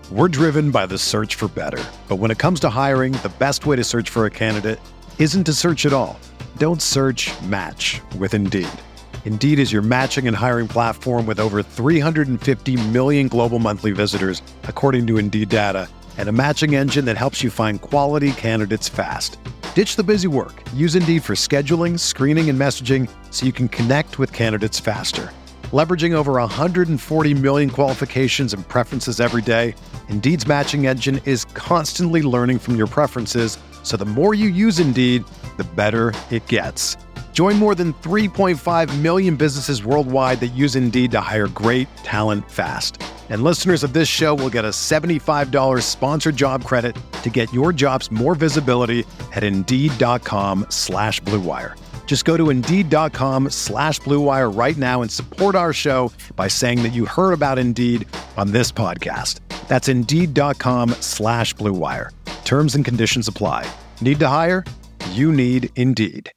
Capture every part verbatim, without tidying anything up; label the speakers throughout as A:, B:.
A: We're driven by the search for better. But when it comes to hiring, the best way to search for a candidate isn't to search at all. Don't search, match with Indeed. Indeed is your matching and hiring platform with over three hundred fifty million global monthly visitors, according to Indeed data, and a matching engine that helps you find quality candidates fast. Ditch the busy work. Use Indeed for scheduling, screening, and messaging so you can connect with candidates faster. Leveraging over one hundred forty million qualifications and preferences every day, Indeed's matching engine is constantly learning from your preferences, so the more you use Indeed, the better it gets. Join more than three point five million businesses worldwide that use Indeed to hire great talent fast. And listeners of this show will get a seventy-five dollars sponsored job credit to get your jobs more visibility at Indeed.com slash Blue Wire. Just go to Indeed.com slash Blue Wire right now and support our show by saying that you heard about Indeed on this podcast. That's Indeed.com slash Blue Wire. Terms and conditions apply. Need to hire? You need Indeed.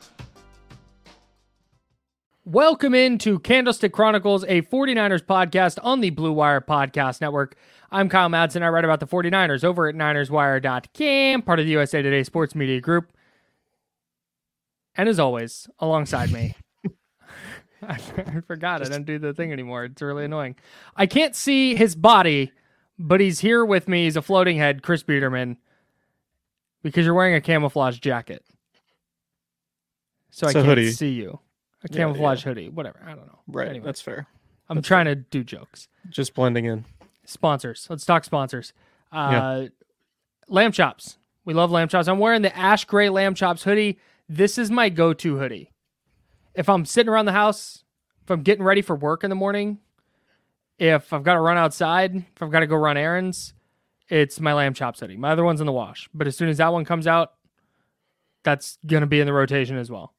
B: Welcome into Candlestick Chronicles, a 49ers podcast on the Blue Wire Podcast Network. I'm Kyle Madsen. I write about the 49ers over at Niners Wire dot com, part of the U S A Today Sports Media Group. And as always, alongside me, I forgot I don't do the thing anymore. It's really annoying. I can't see his body, but he's here with me. He's a floating head, Chris Biederman, because you're wearing a camouflage jacket. So
C: It's
B: I
C: a
B: can't
C: hoodie.
B: see you. A
C: Yeah,
B: camouflage
C: yeah.
B: hoodie, whatever. I don't know.
C: Right,
B: Anyway,
C: that's fair.
B: I'm
C: That's
B: trying to do jokes.
C: Just blending in.
B: Sponsors. Let's talk sponsors. Uh, Lamb Chops. We love Lamb Chops. I'm wearing the ash gray Lamb Chops hoodie. This is my go-to hoodie. If I'm sitting around the house, if I'm getting ready for work in the morning, if I've got to run outside, if I've got to go run errands, it's my Lamb Chops hoodie. My other one's in the wash. But as soon as that one comes out, that's going to be in the rotation as well.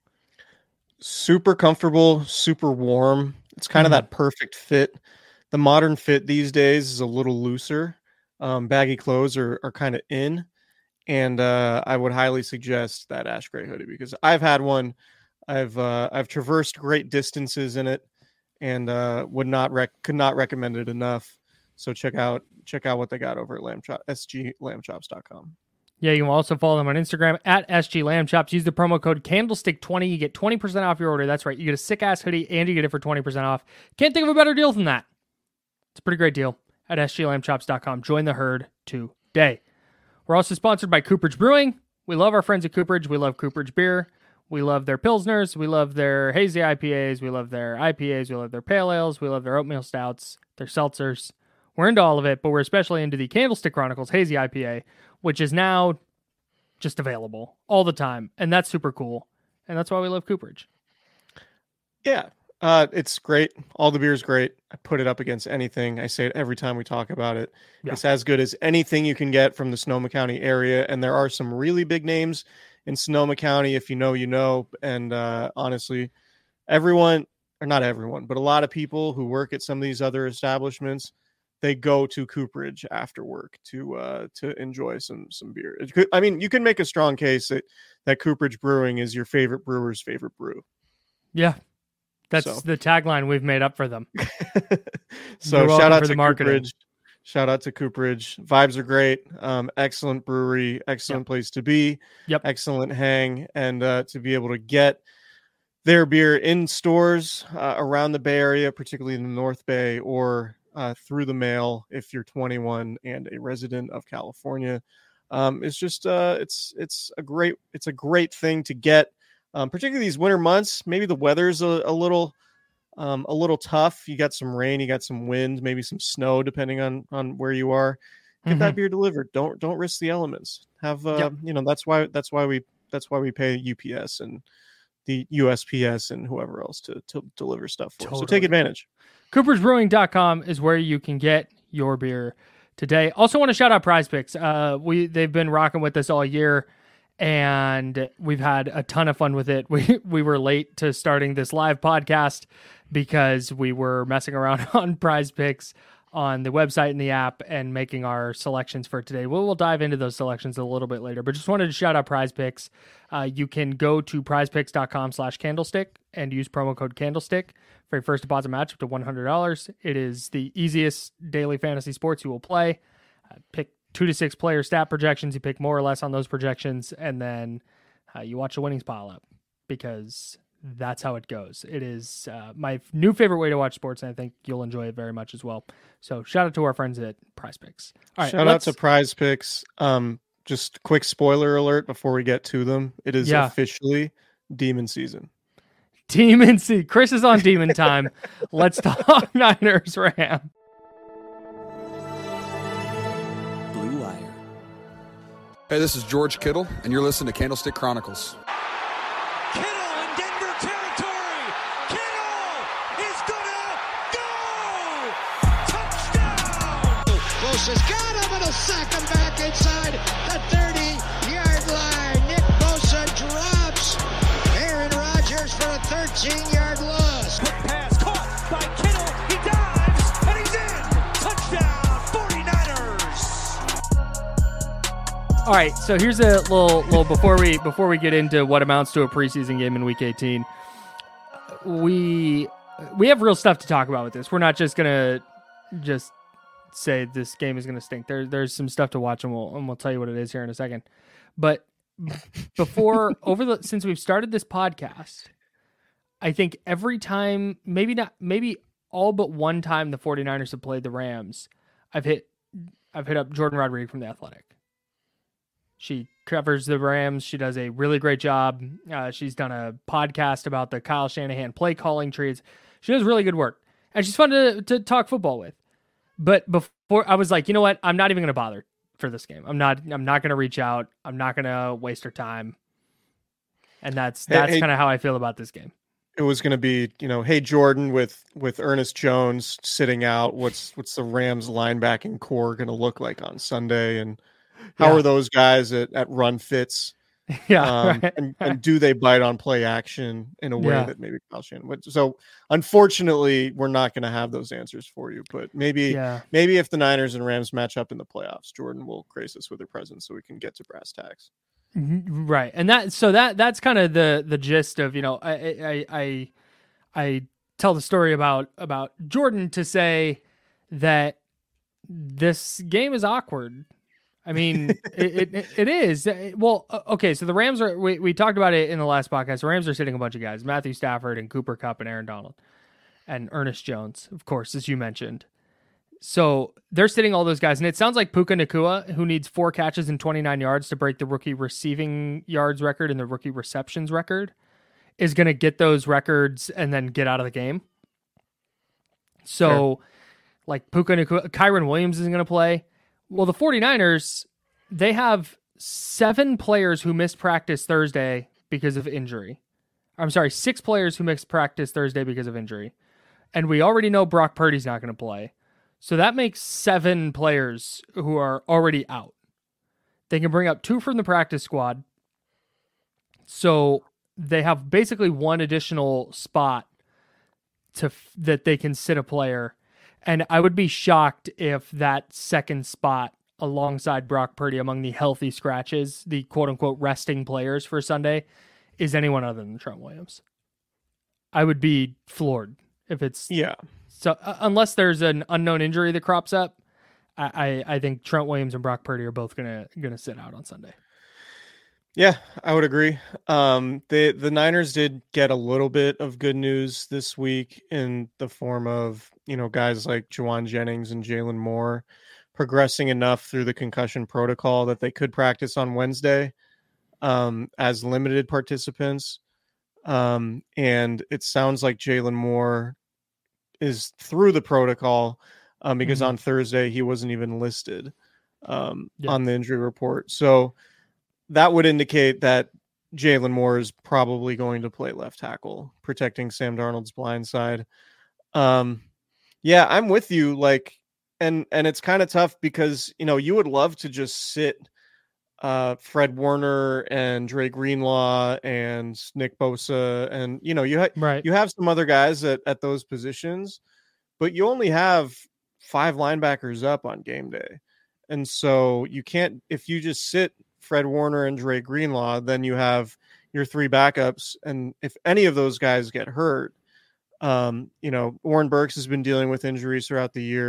C: Super comfortable, super warm. It's kind of
B: Mhm.
C: that perfect fit. The modern fit these days is a little looser. Um, baggy clothes are, are kind of in. And uh, I would highly suggest that ash gray hoodie because I've had one. I've uh, I've traversed great distances in it, and uh, would not rec- could not recommend it enough. So check out check out what they got over at Lamb Chop S G lamb chops dot com.
B: Yeah, you can also follow them on Instagram at S G Lamb Chops. Use the promo code Candlestick twenty. You get twenty percent off your order. That's right. You get a sick ass hoodie and you get it for twenty percent off. Can't think of a better deal than that. It's a pretty great deal at S G lamb chops dot com. Join the herd today. We're also sponsored by Cooperage Brewing. We love our friends at Cooperage. We love Cooperage beer. We love their Pilsners. We love their hazy I P As. We love their I P As. We love their pale ales. We love their oatmeal stouts, their seltzers. We're into all of it, but we're especially into the Candlestick Chronicles Hazy I P A, which is now just available all the time. And that's super cool. And that's why we love Cooperage.
C: Yeah, uh, it's great. All the beer is great. I put it up against anything. I say it every time we talk about it.
B: Yeah.
C: It's as good as anything you can get from the Sonoma County area. And there are some really big names in Sonoma County. If you know, you know. And uh, honestly, everyone, or not everyone, but a lot of people who work at some of these other establishments, they go to Cooperage after work to uh, to enjoy some some beer. It could, I mean, you can make a strong case that, that Cooperage Brewing is your favorite brewer's favorite brew.
B: Yeah. That's
C: So.
B: the tagline we've made up for them.
C: So
B: You're welcome
C: shout out
B: for
C: to
B: the marketing.
C: Cooperage. Shout out to Cooperage. Vibes are great. Um, excellent brewery. Excellent place to be.
B: Yep.
C: Excellent hang. And uh, to be able to get their beer in stores uh, around the Bay Area, particularly in the North Bay, or uh, through the mail if you're twenty-one and a resident of California. Um, it's just uh, it's it's a great it's a great thing to get. Um, particularly these winter months, maybe the weather's a, a little, um, a little tough. You got some rain, you got some wind, maybe some snow, depending on on where you are. Get
B: Mm-hmm.
C: that beer delivered. Don't don't risk the elements. Have uh,
B: Yep.
C: you know that's why that's why we that's why we pay U P S and the U S P S and whoever else to to deliver stuff for. us. So
B: Totally.
C: take advantage.
B: Coopers Brewing dot com is where you can get your beer today. Also want to shout out Prize Picks. Uh, we they've been rocking with us all year, and we've had a ton of fun with it. We we were late to starting this live podcast because we were messing around on Prize Picks on the website and the app and making our selections for today. We'll, we'll dive into those selections a little bit later, but just wanted to shout out Prize Picks. Uh, you can go to prize picks dot com slash candlestick and use promo code candlestick for your first deposit match up to one hundred dollars. It is the easiest daily fantasy sports you will play. uh, pick two to six player stat projections. You pick more or less on those projections, and then uh, you watch the winnings pile up, because that's how it goes. It is uh, my new favorite way to watch sports, and I think you'll enjoy it very much as well. So shout out to our friends at Prize Picks. All right,
C: shout out to Prize Picks. Um, just quick spoiler alert before we get to them. It is yeah. officially Demon season.
B: Demon season. Chris is on Demon time. Let's talk Niners Rams.
D: Blue Wire. Hey, this is George Kittle, and you're listening to Candlestick Chronicles.
E: Kittle in Denver territory. Kittle is gonna go. Touchdown.
F: Close has got him, and he'll sack him back inside the thirty-yard line. Nick Bosa drops Aaron Rodgers for a thirteen-yard loss.
E: Quick pass caught by Kittle. He dives, and he's in. Touchdown, forty-niners.
B: All right, so here's a little, little before we before we get into what amounts to a preseason game in Week eighteen. We we have real stuff to talk about with this. We're not just gonna just say this game is gonna stink. There there's some stuff to watch, and we'll and we'll tell you what it is here in a second. But before over the since we've started this podcast, I think every time, maybe not, maybe all but one time the 49ers have played the Rams, I've hit I've hit up Jordan Rodriguez from The Athletic. She covers the Rams. She does a really great job. Uh, she's done a podcast about the Kyle Shanahan play calling trees. She does really good work, and she's fun to, to talk football with. But before, I was like, you know what? I'm not even going to bother for this game. I'm not. I'm not going to reach out. I'm not going to waste her time. And that's that's hey, kind of how I feel about this game.
C: It was going to be, you know, hey Jordan, with with Ernest Jones sitting out, what's what's the Rams linebacking core going to look like on Sunday, and how yeah. are those guys at, at run fits?
B: Yeah,
C: um,
B: right.
C: and, and do they bite on play action in a way
B: yeah.
C: that maybe Kyle Shanahan would? So unfortunately, we're not going to have those answers for you. But maybe,
B: yeah.
C: maybe if the Niners and Rams match up in the playoffs, Jordan will grace us with her presence so we can get to brass tacks.
B: Right, and that so that that's kind of the the gist of, you know, I I I, I tell the story about about Jordan to say that this game is awkward. I mean, it, it it is. Well, okay, so the Rams are, we, we talked about it in the last podcast. The Rams are sitting a bunch of guys, Matthew Stafford and Cooper Kupp and Aaron Donald and Ernest Jones, of course, as you mentioned. So they're sitting all those guys, and it sounds like Puka Nacua, who needs four catches and twenty-nine yards to break the rookie receiving yards record and the rookie receptions record, is going to get those records and then get out of the game. So, sure. like Puka Nacua, Kyron Williams isn't going to play. Well, the 49ers, they have seven players who missed practice Thursday because of injury. I'm sorry, six players who missed practice Thursday because of injury. And we already know Brock Purdy's not going to play. So that makes seven players who are already out. They can bring up two from the practice squad. So they have basically one additional spot to that they can sit a player. And I would be shocked if that second spot alongside Brock Purdy among the healthy scratches, the quote-unquote resting players for Sunday, is anyone other than Trent Williams. I would be floored if it's...
C: Yeah.
B: So uh, unless there's an unknown injury that crops up, I, I, I think Trent Williams and Brock Purdy are both gonna gonna sit out on Sunday.
C: Yeah, I would agree. Um, the the Niners did get a little bit of good news this week in the form of, you know, guys like Juwan Jennings and Jalen Moore progressing enough through the concussion protocol that they could practice on Wednesday um, as limited participants. Um, and it sounds like Jalen Moore is through the protocol um, because mm-hmm. on Thursday he wasn't even listed um, yeah. on the injury report. So that would indicate that Jalen Moore is probably going to play left tackle, protecting Sam Darnold's blind side. Um, yeah, I'm with you. Like, and, and it's kind of tough because, you know, you would love to just sit uh, Fred Warner and Dre Greenlaw and Nick Bosa. And, you know, you, ha-
B: right.
C: you have some other guys at, at those positions, but you only have five linebackers up on game day. And so you can't, if you just sit Fred Warner and Dre Greenlaw, then you have your three backups. And if any of those guys get hurt, um, you know, Warren Burks has been dealing with injuries throughout the year.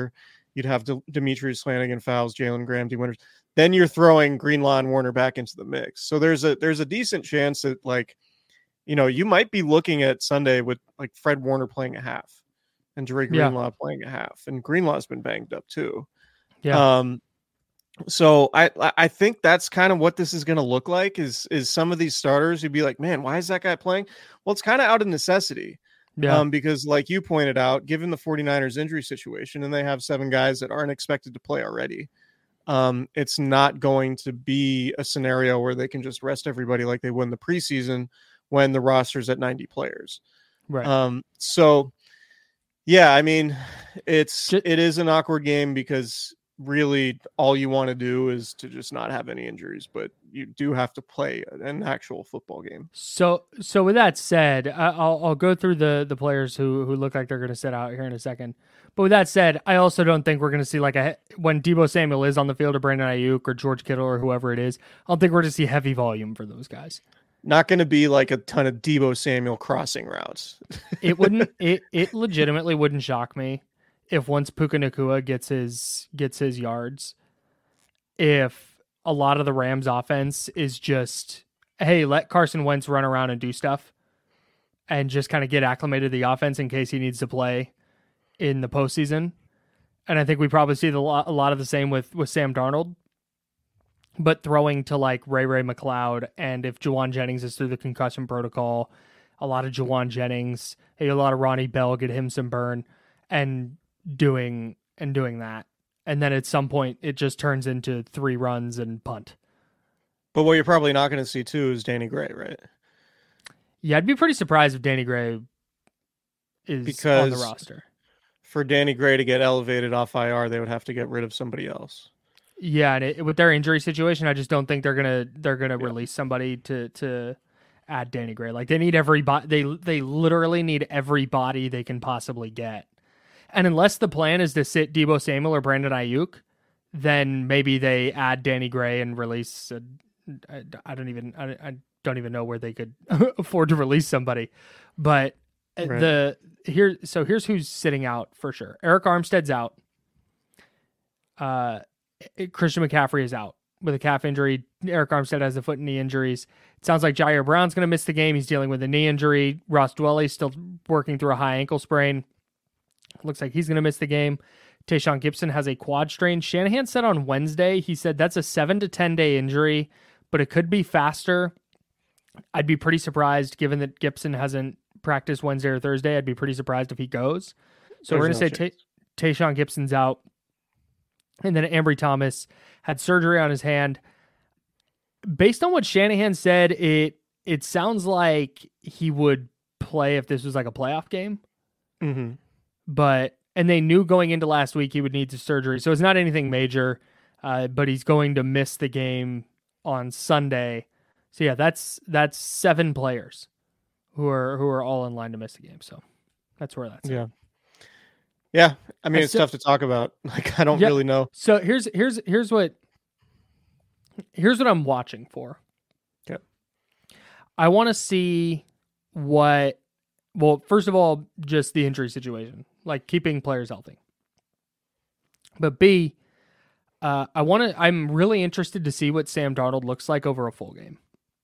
C: You'd have De- Demetrius Flanagan fouls, Jalen Graham, D. Winters. Then you're throwing Greenlaw and Warner back into the mix. So there's a there's a decent chance that, like, you know, you might be looking at Sunday with like Fred Warner playing a half and Dre Greenlaw yeah. playing a half, and Greenlaw's been banged up too.
B: Yeah.
C: Um, so I I think that's kind of what this is going to look like. Is is some of these starters you'd be like, man, why is that guy playing? Well, it's kind of out of necessity.
B: Yeah.
C: Um, because like you pointed out, given the 49ers injury situation, and they have seven guys that aren't expected to play already, um, it's not going to be a scenario where they can just rest everybody like they would in the preseason when the roster's at ninety players.
B: Right.
C: Um, so yeah, I mean, it's,
B: Just,
C: it is an awkward game because really all you want to do is to just not have any injuries, but you do have to play an actual football game.
B: So, so with that said, I'll, I'll go through the, the players who, who look like they're going to sit out here in a second. But with that said, I also don't think we're going to see like a, when Deebo Samuel is on the field, or Brandon Ayuk or George Kittle or whoever it is, I don't think we're going to see heavy volume for those guys.
C: Not going to be like a ton of Deebo Samuel crossing routes.
B: It wouldn't, it, it legitimately wouldn't shock me if once Puka Nacua gets his gets his yards, if a lot of the Rams offense is just, hey, let Carson Wentz run around and do stuff and just kind of get acclimated to the offense in case he needs to play in the postseason. And I think we probably see the, a lot of the same with, with Sam Darnold, but throwing to like Ray Ray McLeod. And if Juwan Jennings is through the concussion protocol, a lot of Juwan Jennings, hey, a lot of Ronnie Bell, get him some burn, and doing and doing that. And then at some point it just turns into three runs and punt.
C: But what you're probably not going to see too is Danny Gray, right?
B: Yeah, I'd be pretty surprised if Danny Gray is
C: because
B: on the roster.
C: For Danny Gray to get elevated off I R, they would have to get rid of somebody else.
B: Yeah, and it, with their injury situation, I just don't think they're gonna they're gonna
C: yeah.
B: release somebody to to add Danny Gray. Like they need every bo- they they literally need every body they can possibly get. And unless the plan is to sit Deebo Samuel or Brandon Ayuk, then maybe they add Danny Gray and release. A, I, I don't even I, I don't even know where they could afford to release somebody. But right. the here so here's who's sitting out for sure. Eric Armstead's out. Uh, Christian McCaffrey is out with a calf injury. Eric Armstead has the foot and knee injuries. It sounds like Jair Brown's going to miss the game. He's dealing with a knee injury. Ross Dwelly's still working through a high ankle sprain. Looks like he's going to miss the game. Tayshaun Gibson has a quad strain. Shanahan said on Wednesday, he said that's a seven to ten day injury, but it could be faster. I'd be pretty surprised given that Gibson hasn't practiced Wednesday or Thursday. I'd be pretty surprised if he goes. So There's we're going to no say Tay- Tayshaun Gibson's out. And then Ambry Thomas had surgery on his hand. Based on what Shanahan said, it it sounds like he would play if this was like a playoff game.
C: Mm-hmm.
B: But, and they knew going into last week he would need the surgery. So it's not anything major, uh, but he's going to miss the game on Sunday. So yeah, that's, that's seven players who are, who are all in line to miss the game. So that's where that's
C: yeah.
B: at.
C: Yeah. I mean,
B: I
C: it's
B: still,
C: tough to talk about. Like, I don't
B: yeah,
C: really know.
B: So here's, here's, here's what, here's what I'm watching for.
C: Okay.
B: I want to see what, well, first of all, just the injury situation, like keeping players healthy. But B, uh, I want to, I'm really interested to see what Sam Darnold looks like over a full game.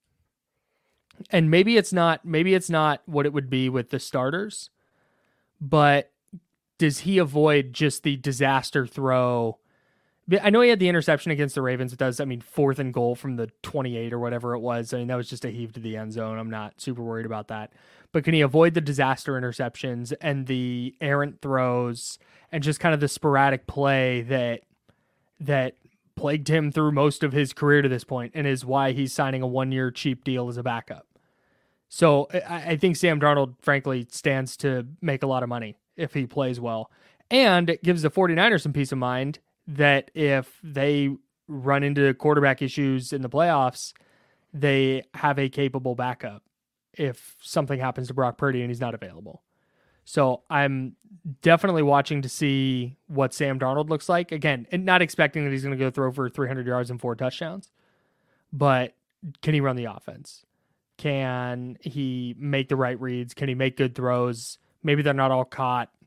B: And maybe it's not, maybe it's not what it would be with the starters, but does he avoid just the disaster throw? I know he had the interception against the Ravens. It does, I mean, fourth and goal from the twenty-eight or whatever it was. I mean, that was just a heave to the end zone. I'm not super worried about that. But can he avoid the disaster interceptions and the errant throws and just kind of the sporadic play that that plagued him through most of his career to this point and is why he's signing a one-year cheap deal as a backup? So I, I think Sam Darnold, frankly, stands to make a lot of money if he plays well. And it gives the 49ers some peace of mind that if they run into quarterback issues in the playoffs, they have a capable backup if something happens to Brock Purdy and he's not available. So I'm definitely watching to see what Sam Darnold looks like. Again, and not expecting that he's going to go throw for three hundred yards and four touchdowns, but can he run the offense? Can he make the right reads? Can he make good throws? Maybe they're not all caught.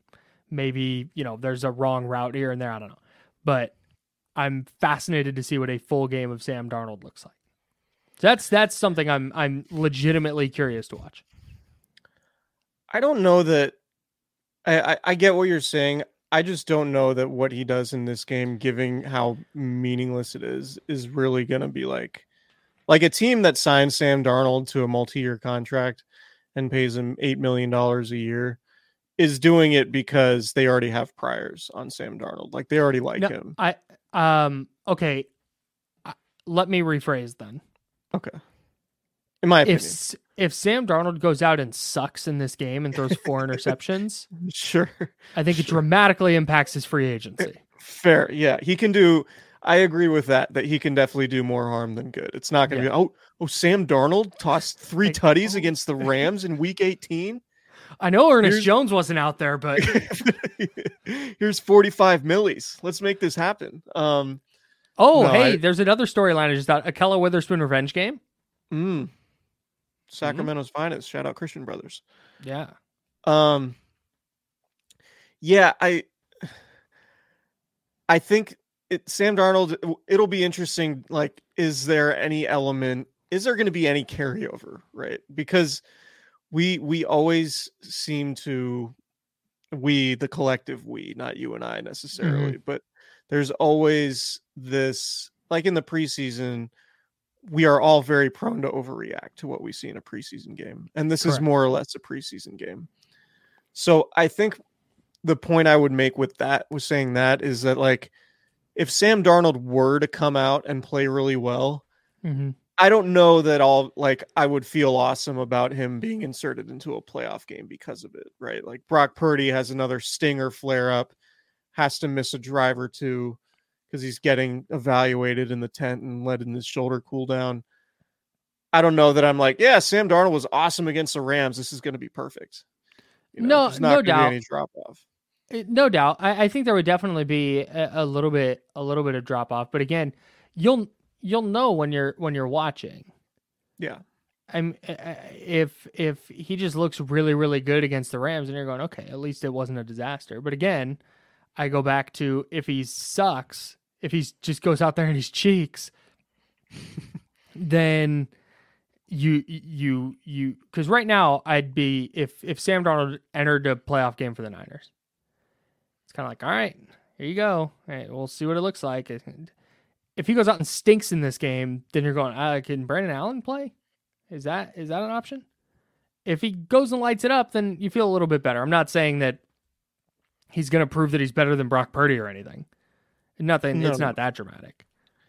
B: maybe, you know, there's a wrong route here and there. I don't know. But I'm fascinated to see what a full game of Sam Darnold looks like. That's that's something I'm I'm legitimately curious to watch.
C: I don't know that I, I, I get what you're saying. I just don't know that what he does in this game, given how meaningless it is, is really going to be like like a team that signs Sam Darnold to a multi-year contract and pays him eight million dollars a year is doing it because they already have priors on Sam Darnold. Like they already like
B: no,
C: him.
B: I um okay. Uh, let me rephrase then.
C: Okay. In my opinion.
B: If if Sam Darnold goes out and sucks in this game and throws four interceptions,
C: sure.
B: I think
C: sure.
B: it dramatically impacts his free agency.
C: Fair. Yeah. He can do I agree with that, that he can definitely do more harm than good. It's not gonna
B: yeah.
C: be oh oh Sam Darnold tossed three tutties against the Rams in week eighteen.
B: I know Ernest
C: here's,
B: Jones wasn't out there, but
C: here's forty-five millis. Let's make this happen. Um,
B: oh,
C: no,
B: hey,
C: I,
B: there's another storyline I just thought. Akella Witherspoon revenge game.
C: Mm, Sacramento's mm-hmm. finest. Shout out Christian Brothers.
B: Yeah.
C: Um. Yeah, I. I think it, Sam Darnold. It'll be interesting. Like, is there any element? Is there going to be any carryover? Right, because. We we always seem to, we, the collective we, not you and I necessarily, mm-hmm. but there's always this, like in the preseason, we are all very prone to overreact to what we see in a preseason game. And this Correct. Is more or less a preseason game. So I think the point I would make with that, was saying that, is that like, if Sam Darnold were to come out and play really well,
B: mm-hmm.
C: I don't know that all like I would feel awesome about him being inserted into a playoff game because of it, right? Like Brock Purdy has another stinger flare up, has to miss a drive or two because he's getting evaluated in the tent and letting his shoulder cool down. I don't know that I'm like, yeah, Sam Darnold was awesome against the Rams. This is going to be perfect. You know,
B: no,
C: there's not
B: no
C: gonna
B: doubt.
C: be any drop off.
B: No doubt. I, I think there would definitely be a, a little bit, a little bit of drop off. But again, you'll. You'll know when you're when you're watching.
C: Yeah,
B: I'm if if he just looks really really good against the Rams, and you're going, okay, at least it wasn't a disaster. But again, I go back to if he sucks, if he just goes out there and he's cheeks, then you you you because right now I'd be if if Sam Darnold entered a playoff game for the Niners, it's kind of like, all right, here you go. All right, we'll see what it looks like. If he goes out and stinks in this game, then you're going, uh, can Brandon Allen play? Is that is that an option? If he goes and lights it up, then you feel a little bit better. I'm not saying that he's going to prove that he's better than Brock Purdy or anything. Nothing. No, it's no. not that dramatic.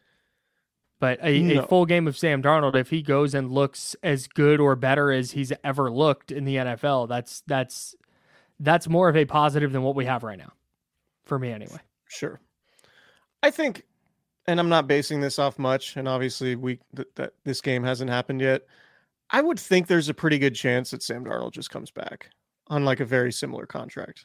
B: But a, no. a full game of Sam Darnold, if he goes and looks as good or better as he's ever looked in the N F L, that's that's that's more of a positive than what we have right now, for me anyway.
C: Sure. I think. And I'm not basing this off much, and obviously we th- that this game hasn't happened yet. I would think there's a pretty good chance that Sam Darnold just comes back on like a very similar contract.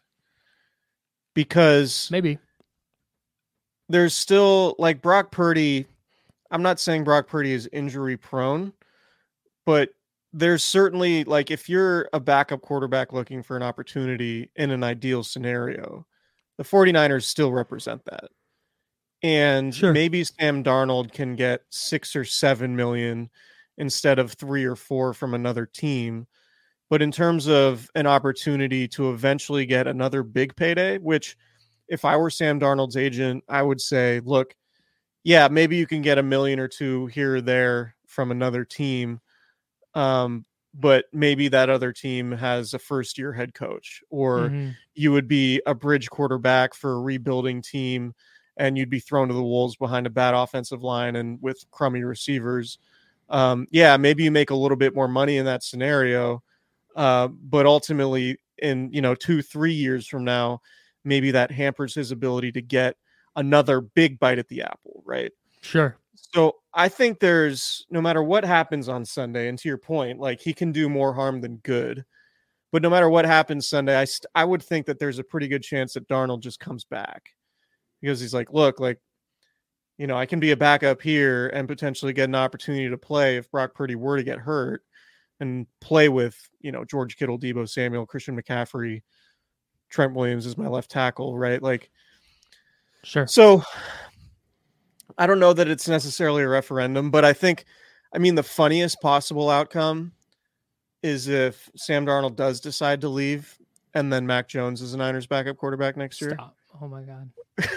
C: Because
B: maybe
C: there's still like Brock Purdy. I'm not saying Brock Purdy is injury prone, but there's certainly like if you're a backup quarterback looking for an opportunity in an ideal scenario, the 49ers still represent that. And
B: sure.
C: maybe Sam Darnold can get six or seven million instead of three or four from another team. But in terms of an opportunity to eventually get another big payday, which if I were Sam Darnold's agent, I would say, look, yeah, maybe you can get a million or two here or there from another team. Um, but maybe that other team has a first year head coach, or mm-hmm. you would be a bridge quarterback for a rebuilding team, and you'd be thrown to the wolves behind a bad offensive line and with crummy receivers. Um, yeah, maybe you make a little bit more money in that scenario. Uh, but ultimately in, you know, two, three years from now, maybe that hampers his ability to get another big bite at the apple. Right.
B: Sure.
C: So I think there's, no matter what happens on Sunday, and to your point, like he can do more harm than good, but no matter what happens Sunday, I, st- I would think that there's a pretty good chance that Darnold just comes back. Because he's like, look, like, you know, I can be a backup here and potentially get an opportunity to play if Brock Purdy were to get hurt, and play with, you know, George Kittle, Deebo Samuel, Christian McCaffrey, Trent Williams is my left tackle, right? Like,
B: Sure.
C: So I don't know that it's necessarily a referendum, but I think, I mean, the funniest possible outcome is if Sam Darnold does decide to leave and then Mac Jones is a Niners backup quarterback next year.
B: Stop. Oh my God.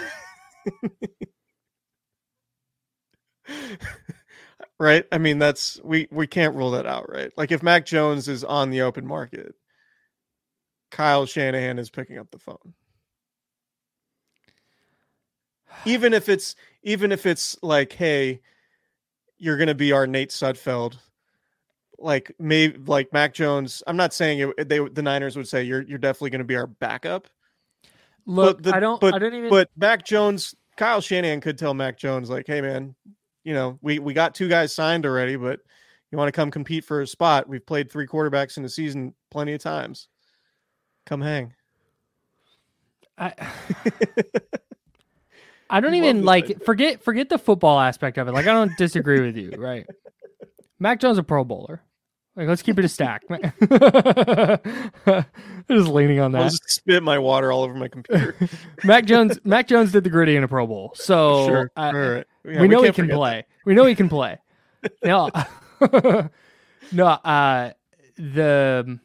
C: Right? I mean, that's, we, we can't rule that out, right? Like if Mac Jones is on the open market, Kyle Shanahan is picking up the phone. Even if it's even if it's like, hey, you're gonna be our Nate Sudfeld, like maybe like Mac Jones. I'm not saying it, they the Niners would say you're you're definitely gonna be our backup.
B: Look,
C: the,
B: I don't.
C: But,
B: I don't even.
C: But Mac Jones, Kyle Shanahan could tell Mac Jones like, hey man, you know we we got two guys signed already, but you want to come compete for a spot? We've played three quarterbacks in the season plenty of times. Come hang.
B: I. I don't
C: You
B: even
C: love this
B: like
C: idea.
B: forget forget the football aspect of it. Like I don't disagree with you, right? Mac Jones a Pro Bowler. Like let's keep it a stack. Just leaning on
C: I'll
B: that.
C: just spit my water all over my computer.
B: Mac Jones Mac Jones did the gritty in a Pro Bowl, so
C: Sure.
B: I-
C: All right. Yeah,
B: we know he
C: can't
B: can
C: forget
B: play. We know he can play. No, no. Uh, the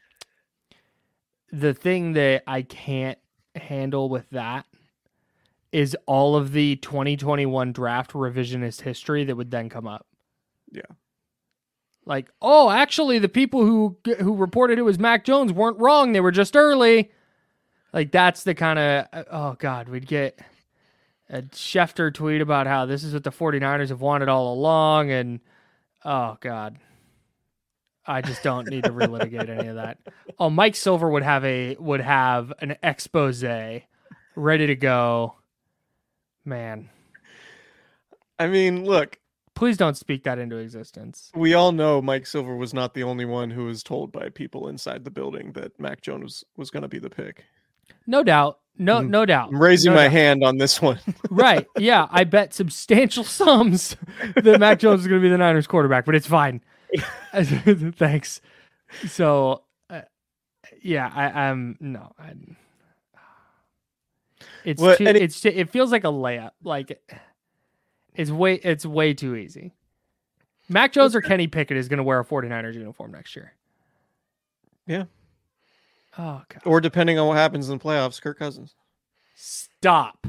B: the thing that I can't handle with that is all of the twenty twenty-one draft revisionist history that would then come up.
C: Yeah.
B: Like, oh, actually, the people who who reported it was Mac Jones weren't wrong. They were just early. Like, that's the kind of, oh, God, we'd get a Schefter tweet about how this is what the 49ers have wanted all along. And, oh, God. I just don't need to relitigate any of that. Oh, Mike Silver would have a would have an expose ready to go. Man,
C: I mean, look,
B: please don't speak that into existence.
C: we all know Mike Silver was not the only one who was told by people inside the building that Mac Jones was, was going to be the pick.
B: No doubt. No,
C: Mhm.
B: no doubt.
C: I'm raising
B: No
C: my
B: doubt.
C: hand on this one.
B: Right. Yeah. I bet substantial sums that Mac Jones is going to be the Niners quarterback, but it's fine. Thanks. So, uh, yeah, I, I'm no, I'm, it's,
C: Well,
B: too,
C: and it-
B: it's, too- it feels like a layup. Like it's way, it's way too easy. Mac Jones or Kenny Pickett is going to wear a 49ers uniform next year.
C: Yeah.
B: Oh, God.
C: Or depending on what happens in the playoffs, Kirk Cousins.
B: Stop.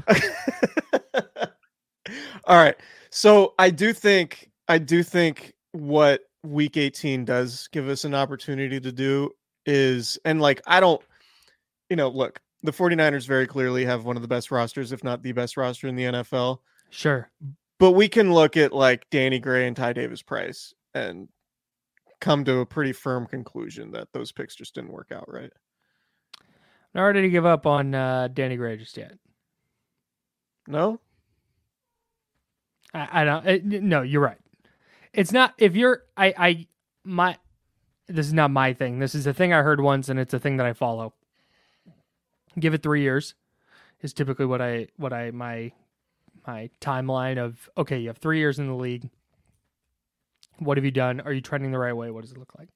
C: All right. So I do think, I do think what week eighteen does give us an opportunity to do is, and like, I don't, you know, look, the 49ers very clearly have one of the best rosters, if not the best roster in the N F L.
B: Sure.
C: But we can look at like Danny Gray and Ty Davis Price and come to a pretty firm conclusion that those picks just didn't work out right.
B: I'm not ready to give up on uh, Danny Gray just yet.
C: No?
B: I, I don't. It, no, you're right. It's not. If you're, I, I, my, this is not my thing. This is a thing I heard once, and it's a thing that I follow. Give it three years is typically what I, what I, my, my timeline of. Okay, you have three years in the league. What have you done? Are you trending the right way? What does it look like?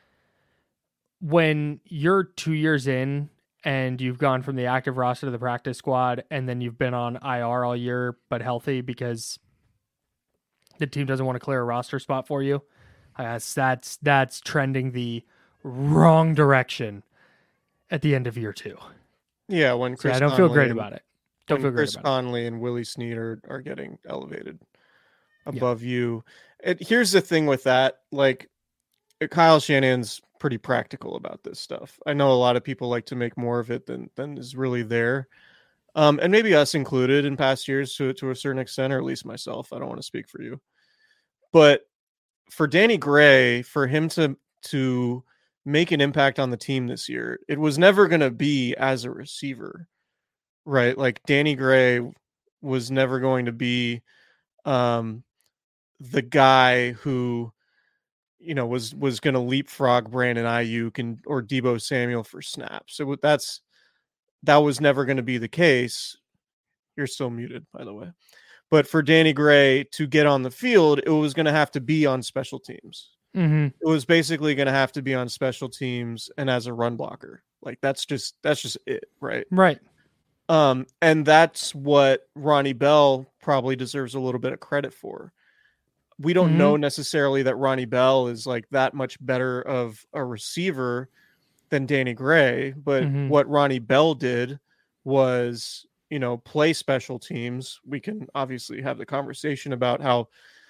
B: When you're two years in and you've gone from the active roster to the practice squad, and then you've been on I R all year but healthy because the team doesn't want to clear a roster spot for you, that's that's that's trending the wrong direction at the end of year two.
C: Yeah, when
B: So
C: Chris
B: I don't feel
C: Conley
B: great
C: and-
B: about it. Don't
C: when
B: feel great
C: Chris
B: about
C: Conley and Willie Snead are, are getting elevated above you. It, here's the thing with that. Like, Kyle Shanahan's pretty practical about this stuff. I know a lot of people like to make more of it than, than is really there. Um, and maybe us included in past years to, to a certain extent, or at least myself. I don't want to speak for you. But for Danny Gray, for him to to make an impact on the team this year, it was never going to be as a receiver, right? Like Danny Gray was never going to be um, the guy who, you know, was was going to leapfrog Brandon Ayuk and or Deebo Samuel for snaps. So that's that was never going to be the case. You're still muted, by the way. But for Danny Gray to get on the field, it was going to have to be on special teams.
B: it. Mm-hmm.
C: It was basically going to have to be on special teams and as a run blocker. Like that's just that's just it, right?
B: Right.
C: Um, and that's what Ronnie Bell probably deserves a little bit of credit for. We don't
B: Mhm.
C: know necessarily that Ronnie Bell is like that much better of a receiver than Danny Gray, but
B: Mhm.
C: what Ronnie Bell did was, you know, play special teams. We can obviously have the conversation about how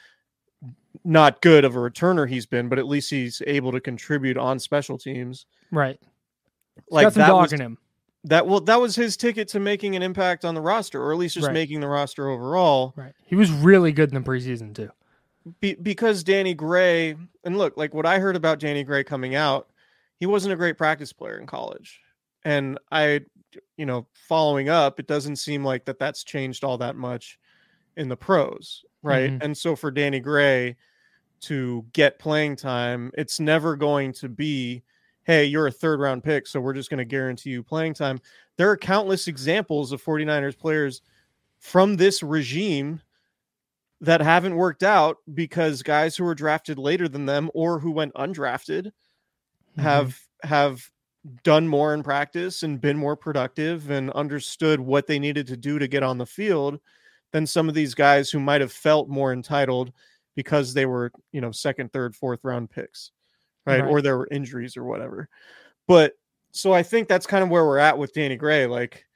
C: not good of a returner he's been, but at least he's able to contribute on special teams.
B: Right. He's
C: Like
B: got some
C: that
B: dog
C: was
B: in him.
C: that well, that was his ticket to making an impact on the roster, or at least just
B: Right.
C: making the roster overall.
B: Right. He was really good in the preseason too.
C: Be, because Danny Gray, and look, like what I heard about Danny Gray coming out, he wasn't a great practice player in college. And I, you know, following up, it doesn't seem like that that's changed all that much in the pros, right?
B: Mhm.
C: And so for Danny Gray to get playing time, it's never going to be, hey, you're a third round pick, so we're just going to guarantee you playing time. There are countless examples of 49ers players from this regime that haven't worked out because guys who were drafted later than them or who went undrafted
B: Mhm.
C: have have done more in practice and been more productive and understood what they needed to do to get on the field than some of these guys who might have felt more entitled because they were, you know, second, third, fourth round picks, right?
B: Right.
C: Or there were injuries or whatever. But so I think that's kind of where we're at with Danny Gray. Like,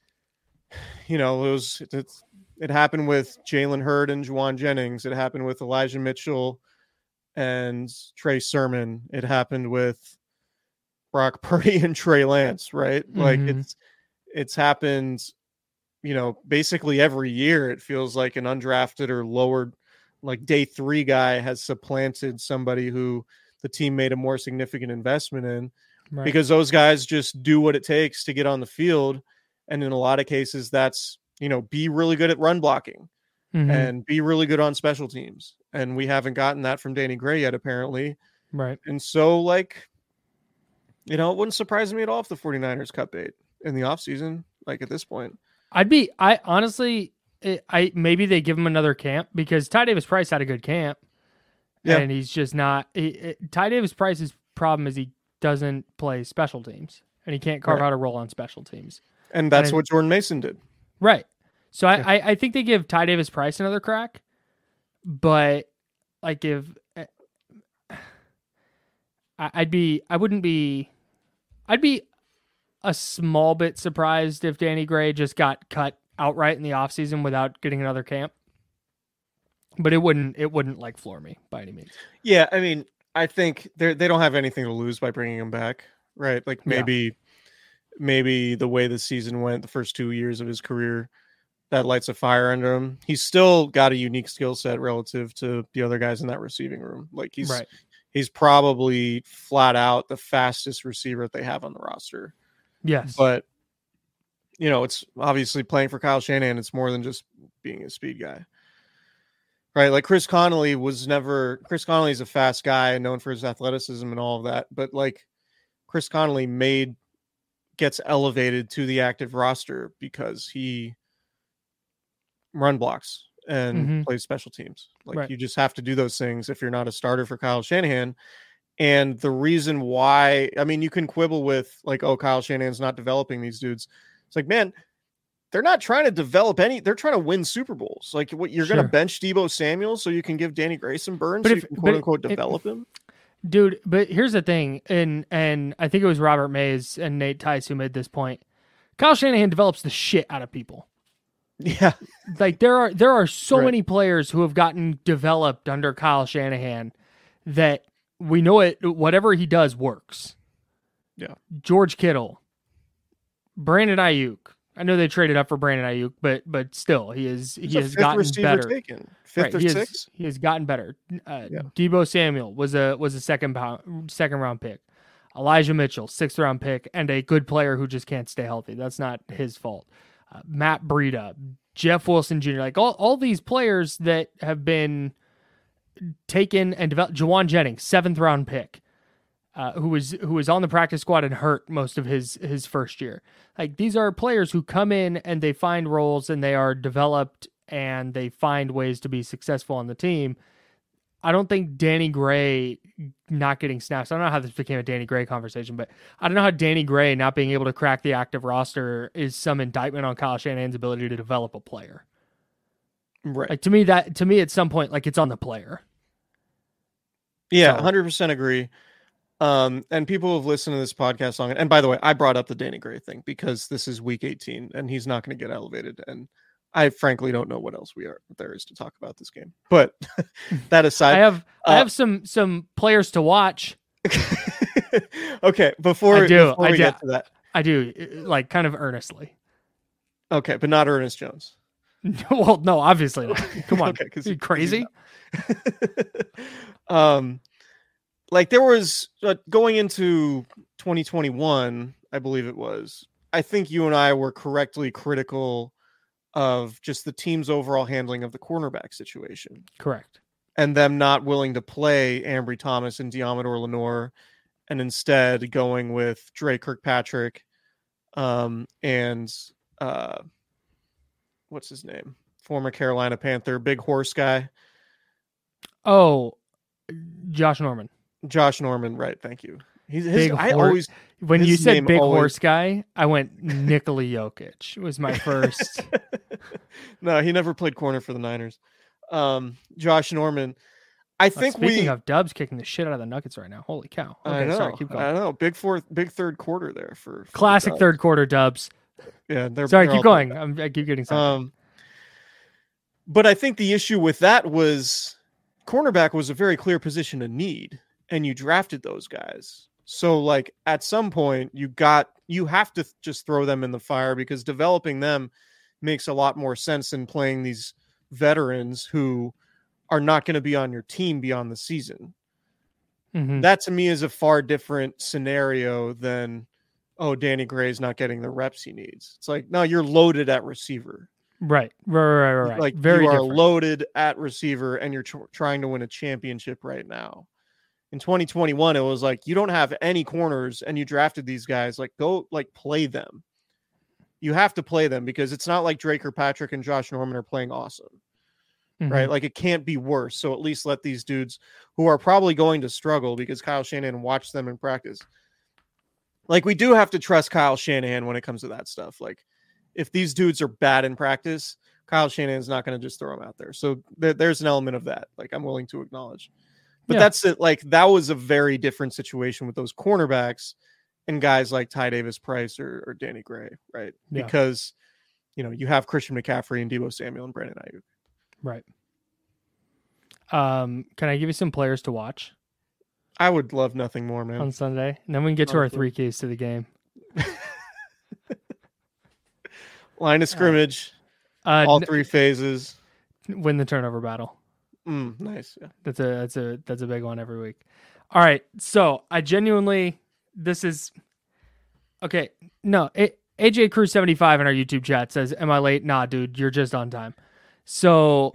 C: you know, it was, it's, it happened with Jalen Hurd and Juwan Jennings. It happened with Elijah Mitchell and Trey Sermon. It happened with Brock Purdy and Trey Lance, right? Like
B: Mhm.
C: it's it's happened, you know, basically every year. It feels like an undrafted or lower, like day three guy has supplanted somebody who the team made a more significant investment in,
B: Right.
C: because those guys just do what it takes to get on the field. And in a lot of cases, that's, you know, be really good at run blocking
B: Mhm.
C: and be really good on special teams. And we haven't gotten that from Danny Gray yet, apparently.
B: Right.
C: And so, like, you know, it wouldn't surprise me at all if the 49ers cut bait in the offseason, like at this point.
B: I'd be, I honestly, it, I maybe they give him another camp because Ty Davis Price had a good camp.
C: Yeah.
B: And he's just not, he, it, Ty Davis Price's problem is he doesn't play special teams and he can't carve
C: Right.
B: out a role on special teams.
C: And that's
B: And I-
C: what Jordan Mason did.
B: Right. So I,
C: Yeah.
B: I, I think they give Ty Davis Price another crack, but like if I, I'd be, I wouldn't be, I'd be a small bit surprised if Danny Gray just got cut outright in the offseason without getting another camp. But it wouldn't, it wouldn't like floor me by any means.
C: Yeah, I mean, I think they they don't have anything to lose by bringing him back, right? Like
B: Yeah.
C: maybe, maybe the way the season went, the first two years of his career, that lights a fire under him. He's still got a unique skill set relative to the other guys in that receiving room. Like he's
B: Right.
C: he's probably flat out the fastest receiver that they have on the roster.
B: Yes.
C: But you know, it's obviously playing for Kyle Shanahan. It's more than just being a speed guy, right? Like Chris Connolly was never. Chris Connolly's a fast guy, known for his athleticism and all of that. But like Chris Connolly made gets elevated to the active roster because he run blocks and
B: Mhm.
C: plays special teams. Like
B: Right.
C: you just have to do those things if you're not a starter for Kyle Shanahan. And the reason why, I mean, you can quibble with like, oh, Kyle Shanahan's not developing these dudes. It's like, man, they're not trying to develop any. They're trying to win Super Bowls. Like, what you're going
B: Sure.
C: to bench Deebo Samuel so you can give Danny Gray some burns,
B: But
C: so
B: if-
C: you can
B: but
C: quote
B: it-
C: unquote
B: it-
C: develop him.
B: Dude, but here's the thing, and and I think it was Robert Mays and Nate Tice who made this point. Kyle Shanahan develops the shit out of people.
C: Yeah,
B: Like there are there are so
C: Right.
B: many players who have gotten developed under Kyle Shanahan that we know it. Whatever he does works.
C: Yeah.
B: George Kittle, Brandon Ayuk. I know they traded up for Brandon Ayuk, but but still, he is he
C: He's a
B: has
C: fifth
B: gotten
C: receiver
B: better.
C: taken, fifth
B: Right,
C: or
B: he has,
C: sixth.
B: he has gotten better. Uh,
C: Yeah.
B: Deebo Samuel was a was a second pound, second round pick. Elijah Mitchell, sixth round pick, and a good player who just can't stay healthy. That's not his fault. Uh, Matt Breida, Jeff Wilson Junior, like all, all these players that have been taken and developed. Juwan Jennings, seventh round pick, uh, who was who was on the practice squad and hurt most of his his first year. Like these are players who come in and they find roles and they are developed and they find ways to be successful on the team. I don't think Danny Gray not getting snaps. I don't know how this became a Danny Gray conversation, but I don't know how Danny Gray not being able to crack the active roster is some indictment on Kyle Shanahan's ability to develop a player.
C: Right.
B: Like to me, that to me at some point, like it's on the player.
C: Yeah,
B: So-
C: one hundred percent agree. Um, and people have listened to this podcast long. And by the way, I brought up the Danny Gray thing because this is week eighteen and he's not going to get elevated. And I frankly don't know what else we are there is to talk about this game. But that aside,
B: I have
C: uh,
B: I have some some players to watch.
C: okay, before,
B: I do,
C: before
B: I
C: we
B: do.
C: get to that.
B: I do like kind of earnestly.
C: Okay, but not Ernest Jones.
B: Well, no, obviously not. Come on,
C: Okay, 'cause-
B: are you
C: 'cause he's
B: crazy?
C: um, like there was uh, going into twenty twenty-one, I believe it was. I think you and I were correctly critical of just the team's overall handling of the cornerback situation
B: Correct.
C: and them not willing to play Ambry Thomas and Diamador Lenore, and instead going with Dre Kirkpatrick, um, and uh, what's his name? Former Carolina Panther, big horse guy.
B: Oh, Josh Norman.
C: Josh Norman, right? Thank you. He's his,
B: Big
C: I
B: hor-
C: always
B: When
C: his
B: you said
C: name
B: big
C: always-
B: horse guy, I went Nikola Jokic was my first.
C: no, he never played corner for the Niners. Um, Josh Norman. I
B: Uh,
C: think
B: speaking
C: we.
B: of Dubs kicking the shit out of the Nuggets right now. Holy cow! Okay,
C: I know.
B: sorry, keep going.
C: I know. Big fourth, big third quarter there for, for the
B: Classic
C: Dubs.
B: third quarter Dubs.
C: Yeah, they're
B: Sorry,
C: they're
B: keep
C: all-
B: going. I'm, I keep getting something.
C: Um, but I think the issue with that was cornerback was a very clear position to need, and you drafted those guys. So, like at some point, you got you have to just throw them in the fire because developing them makes a lot more sense than playing these veterans who are not going to be on your team beyond the season.
B: Mhm.
C: That to me is a far different scenario than, oh, Danny Gray's not getting the reps he needs. It's like, no, you're loaded at receiver.
B: Right, right, right, right, right.
C: Like
B: Very
C: you are
B: different.
C: loaded at receiver and you're tr- trying to win a championship right now. In twenty twenty-one, it was like, you don't have any corners and you drafted these guys. Like, go like play them. You have to play them because it's not like Dre Kirkpatrick and Josh Norman are playing awesome.
B: Mhm.
C: Right? Like it can't be worse. So at least let these dudes who are probably going to struggle because Kyle Shanahan watched them in practice. Like we do have to trust Kyle Shanahan when it comes to that stuff. Like if these dudes are bad in practice, Kyle Shanahan's not going to just throw them out there. So there, there's an element of that. Like I'm willing to acknowledge, but
B: Yeah.
C: that's it. Like that was a very different situation with those cornerbacks and guys like Ty Davis Price or, or Danny Gray. Right.
B: Yeah.
C: Because, you know, you have Christian McCaffrey and Deebo Samuel and Brandon Ayuk.
B: Right. Um, can I give you some players to watch
C: I would love nothing more, man.
B: on Sunday? And then we can get to our
C: Honestly.
B: three keys to the game.
C: Line of scrimmage,
B: Uh,
C: all
B: n-
C: three phases.
B: win the turnover battle.
C: Mm, nice. Yeah.
B: That's a that's a that's a big one every week. All right, so I genuinely this is okay. No, A- AJ Crew seventy-five in our YouTube chat says, "Am I late?" Nah, dude, you're just on time. So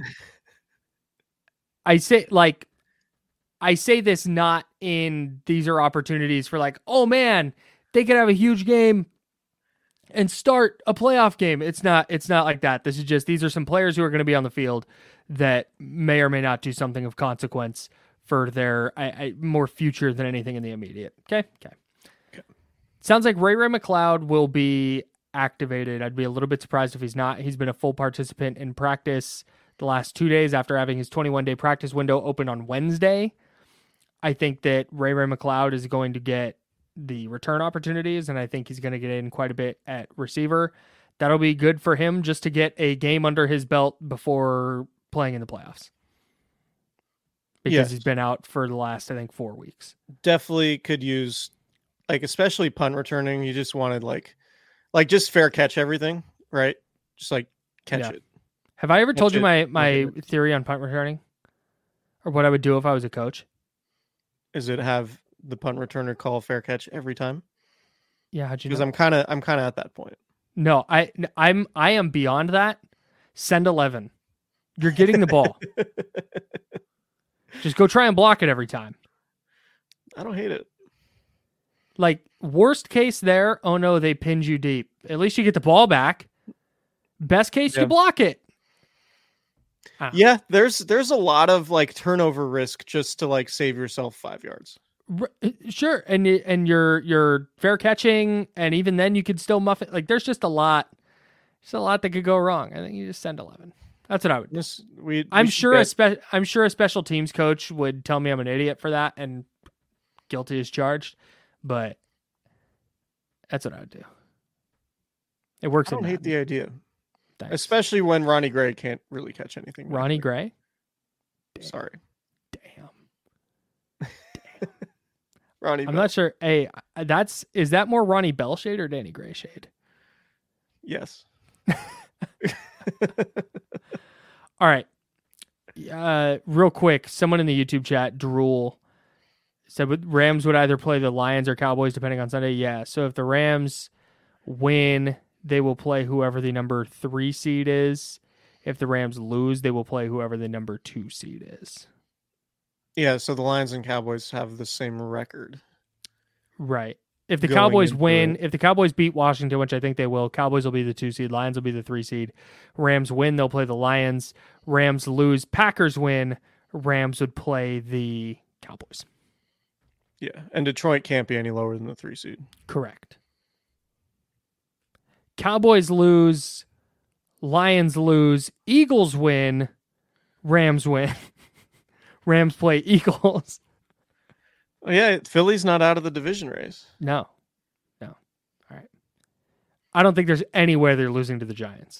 B: I say like I say this not in these are opportunities for like, oh man, they could have a huge game and start a playoff game. It's not it's not like that. This is just these are some players who are going to be on the field that may or may not do something of consequence for their I, I, more future than anything in the immediate. Okay? Okay.
C: Okay.
B: Sounds like Ray Ray McLeod will be activated. I'd be a little bit surprised if he's not. He's been a full participant in practice the last two days after having his twenty-one day practice window open on Wednesday. I think that Ray Ray McLeod is going to get the return opportunities, and I think he's going to get in quite a bit at receiver. That'll be good for him just to get a game under his belt before playing in the playoffs. Because
C: Yes.
B: he's been out for the last, I think, four weeks.
C: Definitely could use, like, especially punt returning. You just wanted, like, like just fair catch everything, right? Just, like, catch
B: Yeah.
C: it.
B: Have I ever told you
C: it.
B: my, my
C: Okay.
B: theory on punt returning? Or what I would do if I was a coach?
C: Is it have the punt returner call fair catch every time?
B: Yeah, how'd you
C: Because
B: know?
C: I'm kind of I'm kind of at that point.
B: No, I, I'm, I am beyond that. Send eleven. You're getting the ball. Just go try and block it every time.
C: I don't hate it.
B: Like, worst case there, oh no, they pinned you deep. At least you get the ball back. Best case,
C: Yeah.
B: you block it. Uh,
C: Yeah, there's there's a lot of like turnover risk just to like save yourself five yards.
B: r- sure, and y- and you're you're fair catching, and even then you could still muff it. Like there's just a lot, there's a lot that could go wrong. I think you just send eleven. That's what I would do.
C: This we. we
B: I'm
C: should
B: sure a
C: bet-
B: spe- I'm sure a special teams coach would tell me I'm an idiot for that and guilty as charged, but that's what I would do. It works.
C: I don't
B: in
C: hate
B: Madden.
C: the idea,
B: Thanks.
C: especially when Ronnie Gray can't really catch anything.
B: Ronnie
C: right
B: Gray.
C: there. Sorry,
B: Damn.
C: Ronnie.
B: I'm
C: Bell.
B: not sure. Hey, that's is that more Ronnie Bell shade or Danny Gray shade?
C: Yes.
B: All right. Uh, real quick, someone in the YouTube chat, Drool, said would- Rams would either play the Lions or Cowboys depending on Sunday. Yeah. So if the Rams win, they will play whoever the number three seed is. If the Rams lose, they will play whoever the number two seed is.
C: Yeah. So the Lions and Cowboys have the same record.
B: Right. If the
C: Going
B: Cowboys
C: into
B: win,
C: it.
B: if the Cowboys beat Washington, which I think they will, Cowboys will be the two seed, Lions will be the three seed. Rams win, they'll play the Lions. Rams lose, Packers win, Rams would play the Cowboys.
C: Yeah, and Detroit can't be any lower than the three seed.
B: Correct. Cowboys lose, Lions lose, Eagles win, Rams win. Rams play Eagles.
C: Oh, yeah, Philly's not out of the division race.
B: No. No. All right. I don't think there's any way they're losing to the Giants.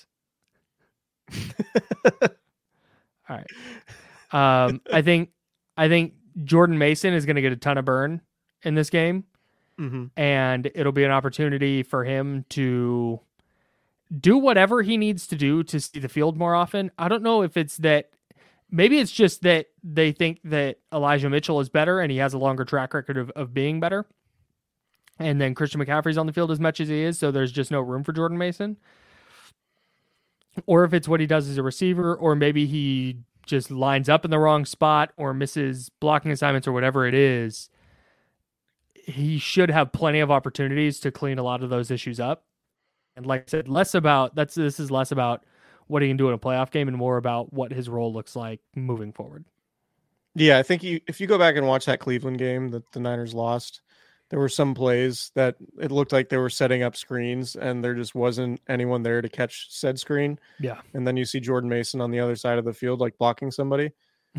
B: All right. Um, I think I think Jordan Mason is going to get a ton of burn in this game,
C: Mm-hmm.
B: and it'll be an opportunity for him to do whatever he needs to do to see the field more often. I don't know if it's that. Maybe it's just that they think that Elijah Mitchell is better and he has a longer track record of, of being better. And then Christian McCaffrey's on the field as much as he is, so there's just no room for Jordan Mason. Or if it's what he does as a receiver, or maybe he just lines up in the wrong spot or misses blocking assignments or whatever it is. He should have plenty of opportunities to clean a lot of those issues up. And like I said, less about that's this is less about what he can do in a playoff game and more about what his role looks like moving forward.
C: Yeah, I think you, if you go back and watch that Cleveland game that the Niners lost, there were some plays that it looked like they were setting up screens and there just wasn't anyone there to catch said screen.
B: Yeah.
C: And then you see Jordan Mason on the other side of the field, like blocking somebody.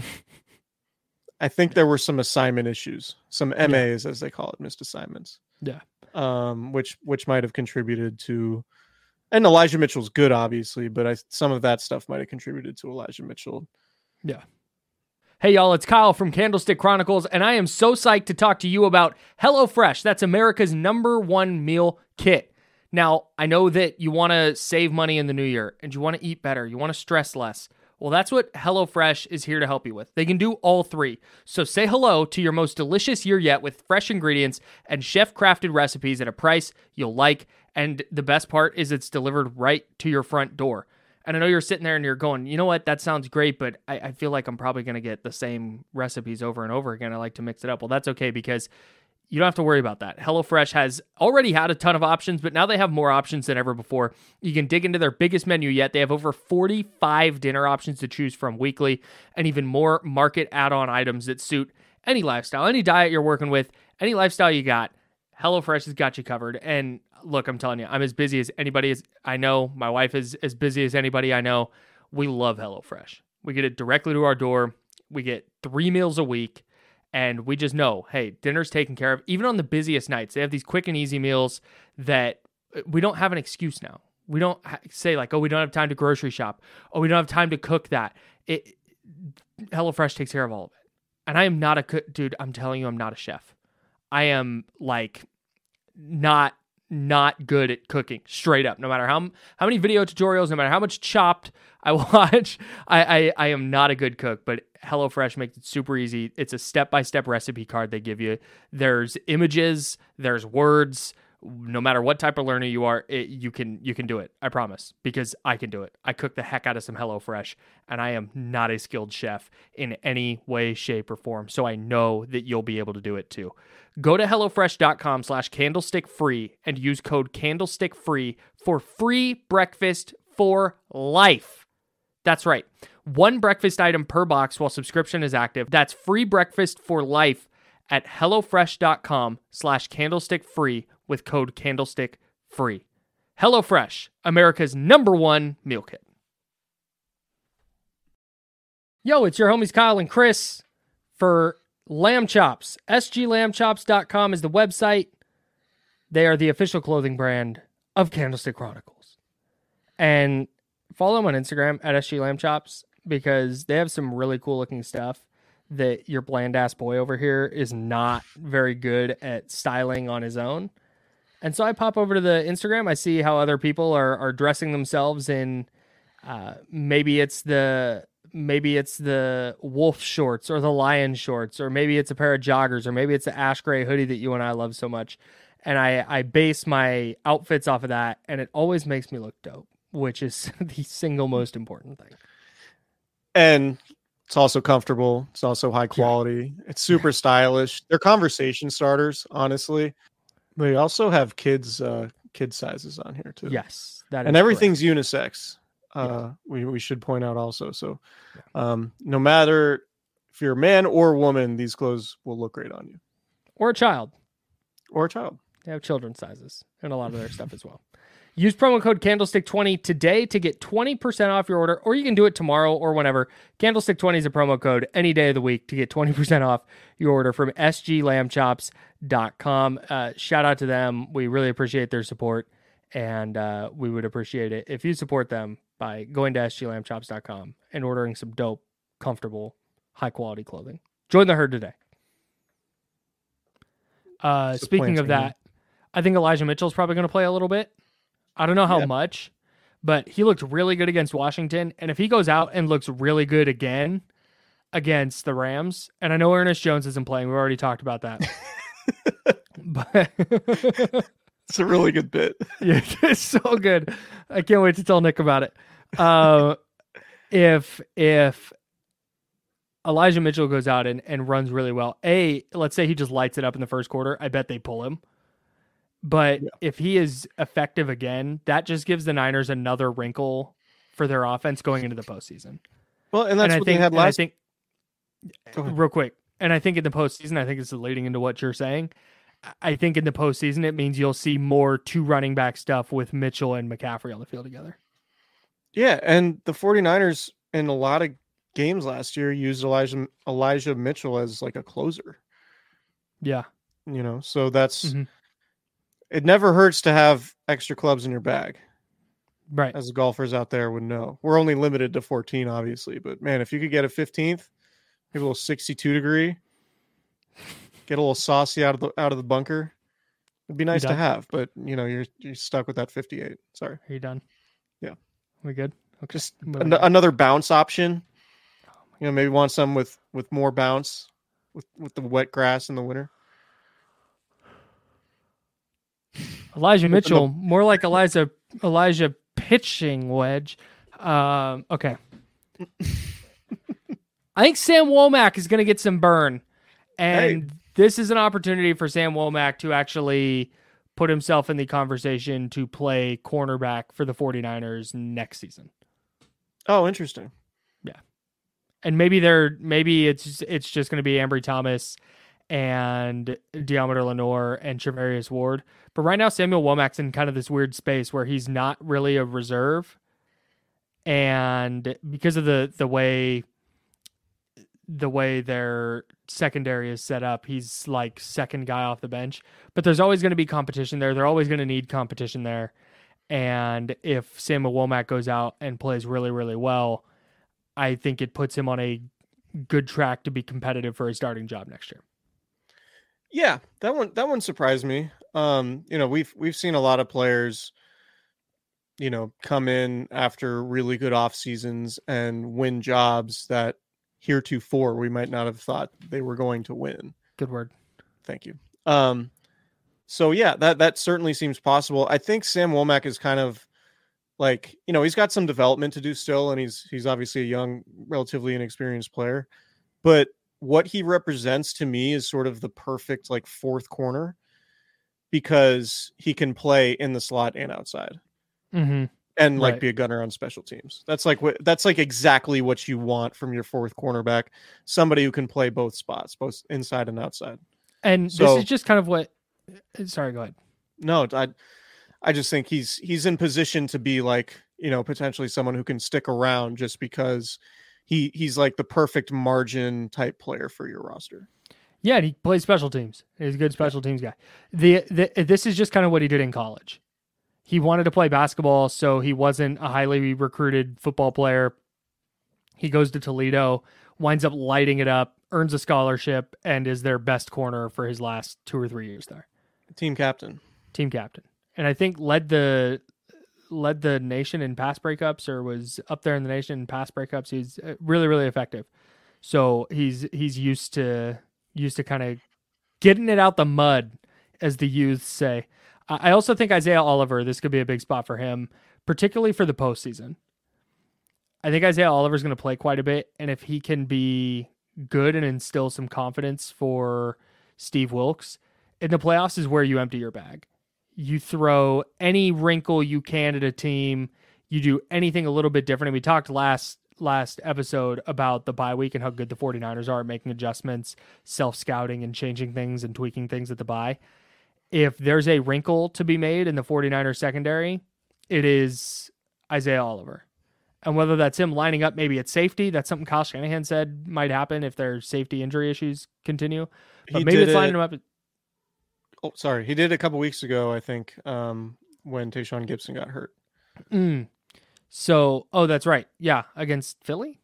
C: I think there were some assignment issues, some M As as they call it, missed assignments.
B: Yeah.
C: Um, which which might have contributed to, and Elijah Mitchell's good, obviously, but I some of that stuff might have contributed to Elijah Mitchell.
B: Yeah. Hey, y'all, it's Kyle from Candlestick Chronicles, and I am so psyched to talk to you about HelloFresh. That's America's number one meal kit. Now, I know that you want to save money in the new year, and you want to eat better. You want to stress less. Well, that's what HelloFresh is here to help you with. They can do all three. So say hello to your most delicious year yet with fresh ingredients and chef-crafted recipes at a price you'll like. And the best part is it's delivered right to your front door. And I know you're sitting there and you're going, you know what, that sounds great, but I, I feel like I'm probably going to get the same recipes over and over again. I like to mix it up. Well, that's okay because you don't have to worry about that. HelloFresh has already had a ton of options, but now they have more options than ever before. You can dig into their biggest menu yet. They have over forty-five dinner options to choose from weekly and even more market add-on items that suit any lifestyle, any diet you're working with, any lifestyle you got. HelloFresh has got you covered. And look, I'm telling you, I'm as busy as anybody is I know. My wife is as busy as anybody I know. We love HelloFresh. We get it directly to our door. We get three meals a week. And we just know, hey, dinner's taken care of. Even on the busiest nights, they have these quick and easy meals that we don't have an excuse now. We don't ha- say like, oh, we don't have time to grocery shop. Oh, we don't have time to cook that. It HelloFresh takes care of all of it. And I am not a cook, dude. I'm telling you, I'm not a chef. I am like not not good at cooking, straight up. No matter how how many video tutorials, no matter how much Chopped I watch, I, I I am not a good cook. But HelloFresh makes it super easy. It's a step-by-step recipe card they give you. There's images, there's words. No matter what type of learner you are, it, you can you can do it. I promise, because I can do it. I cook the heck out of some HelloFresh, and I am not a skilled chef in any way, shape, or form. So I know that you'll be able to do it too. Go to HelloFresh.com slash candlestick free and use code candlestick free for free breakfast for life. That's right. One breakfast item per box while subscription is active. That's free breakfast for life at HelloFresh.com slash candlestick free with code candlestick free. HelloFresh, America's number one meal kit. Yo, it's your homies Kyle and Chris for Lamb Chops. S G lamb chops dot com is the website. They are the official clothing brand of Candlestick Chronicles. And follow them on Instagram at S G lamb chops because they have some really cool looking stuff that your bland ass boy over here is not very good at styling on his own. And so I pop over to the Instagram. I see how other people are, are dressing themselves in, uh, maybe it's the, maybe it's the wolf shorts or the lion shorts, or maybe it's a pair of joggers, or maybe it's the ash gray hoodie that you and I love so much. And I, I base my outfits off of that, and it always makes me look dope, which is the single most important thing.
C: And it's also comfortable. It's also high quality. Yeah. It's super stylish. They're conversation starters, honestly. They also have kids uh, kid sizes on here too.
B: Yes, that is
C: and everything's
B: correct.
C: unisex. Uh,
B: yeah.
C: we we should point out also. So, um, no matter if you're a man or woman, these clothes will look great on you.
B: Or a child.
C: Or a child.
B: They have children's sizes and a lot of their stuff as well. Use promo code candlestick twenty today to get twenty percent off your order, or you can do it tomorrow or whenever. Candlestick twenty is a promo code any day of the week to get twenty percent off your order from S G lamb chops dot com. Uh, shout out to them. We really appreciate their support, and uh, we would appreciate it if you support them by going to S G lamb chops dot com and ordering some dope, comfortable, high-quality clothing. Join the herd today. Uh, speaking of that, I think Elijah Mitchell's probably going to play a little bit. I don't know how yeah. much, but he looked really good against Washington. And if he goes out and looks really good again against the Rams, and I know Ernest Jones isn't playing, we've already talked about that. But
C: it's a really good bit.
B: Yeah, it's so good. I can't wait to tell Nick about it. Uh, if if Elijah Mitchell goes out and, and runs really well, A, let's say he just lights it up in the first quarter, I bet they pull him. But yeah. if he is effective again, that just gives the Niners another wrinkle for their offense going into the postseason.
C: Well, and that's
B: and
C: what
B: think,
C: they had last.
B: I think, real quick, and I think in the postseason, I think this is leading into what you're saying. I think in the postseason, it means you'll see more two running back stuff with Mitchell and McCaffrey on the field together.
C: Yeah, and the 49ers in a lot of games last year used Elijah Elijah Mitchell as like a closer.
B: Yeah.
C: You know, so that's... Mm-hmm. It never hurts to have extra clubs in your bag.
B: Right.
C: As golfers out there would know. We're only limited to fourteen, obviously. But, man, if you could get a fifteenth, maybe a little sixty-two degree, get a little saucy out of the out of the bunker, it'd be nice to have. But, you know, you're you're stuck with that fifty-eight. Sorry.
B: Are you done?
C: Yeah.
B: We good?
C: Okay. Just an- another bounce option. You know, maybe want some with, with more bounce with, with the wet grass in the winter.
B: Elijah Mitchell, more like Elijah Elijah pitching wedge. Um, okay. I think Sam Womack is going to get some burn. And hey. This is an opportunity for Sam Womack to actually put himself in the conversation to play cornerback for the 49ers next season.
C: Oh, interesting.
B: Yeah. And maybe they're maybe it's it's just going to be Ambry Thomas and Deommodore Lenoir and Trevarius Ward. But right now, Samuel Womack's in kind of this weird space where he's not really a reserve. And because of the, the way the way their secondary is set up, he's like second guy off the bench. But there's always going to be competition there. They're always going to need competition there. And if Samuel Womack goes out and plays really, really well, I think it puts him on a good track to be competitive for a starting job next year.
C: Yeah, that one that one surprised me. Um, you know, we've we've seen a lot of players, you know, come in after really good off seasons and win jobs that heretofore we might not have thought they were going to win.
B: Good word.
C: Thank you. Um, so yeah, that that certainly seems possible. I think Sam Womack is kind of like, you know, he's got some development to do still, and he's he's obviously a young, relatively inexperienced player, but what he represents to me is sort of the perfect like fourth corner because he can play in the slot and outside.
B: Mm-hmm.
C: and like
B: Right.
C: be a gunner on special teams. That's like what that's like exactly what you want from your fourth cornerback. Somebody who can play both spots, both inside and outside.
B: And
C: So-
B: this is just kind of what. Sorry, go ahead.
C: No, I I just think he's he's in position to be like, you know, potentially someone who can stick around just because he he's like the perfect margin type player for your roster.
B: Yeah, and he plays special teams. He's a good special teams guy. The, the this is just kind of what he did in college. He wanted to play basketball, so he wasn't a highly recruited football player. He goes to Toledo, winds up lighting it up, earns a scholarship, and is their best corner for his last two or three years there.
C: Team captain.
B: Team captain. And I think led the led the nation in pass breakups, or was up there in the nation in pass breakups. He's really, really effective. So he's he's used to used to kind of getting it out the mud, as the youths say. I also think Isaiah Oliver, this could be a big spot for him, particularly for the postseason. I think Isaiah Oliver is going to play quite a bit, and if he can be good and instill some confidence for Steve Wilkes, in the playoffs is where you empty your bag. You throw any wrinkle you can at a team. You do anything a little bit different. And we talked last last episode about the bye week and how good the 49ers are at making adjustments, self-scouting, and changing things and tweaking things at the bye. If there's a wrinkle to be made in the 49ers secondary, it is Isaiah Oliver. And whether that's him lining up maybe at safety, that's something Kyle Shanahan said might happen if their safety injury issues continue. But
C: He
B: maybe
C: did
B: it's lining
C: it-
B: him up. At,
C: Oh, sorry. He did a couple weeks ago, I think, um, when Tayshaun Gibson got hurt.
B: mm. So, oh, that's right. Yeah, against Philly?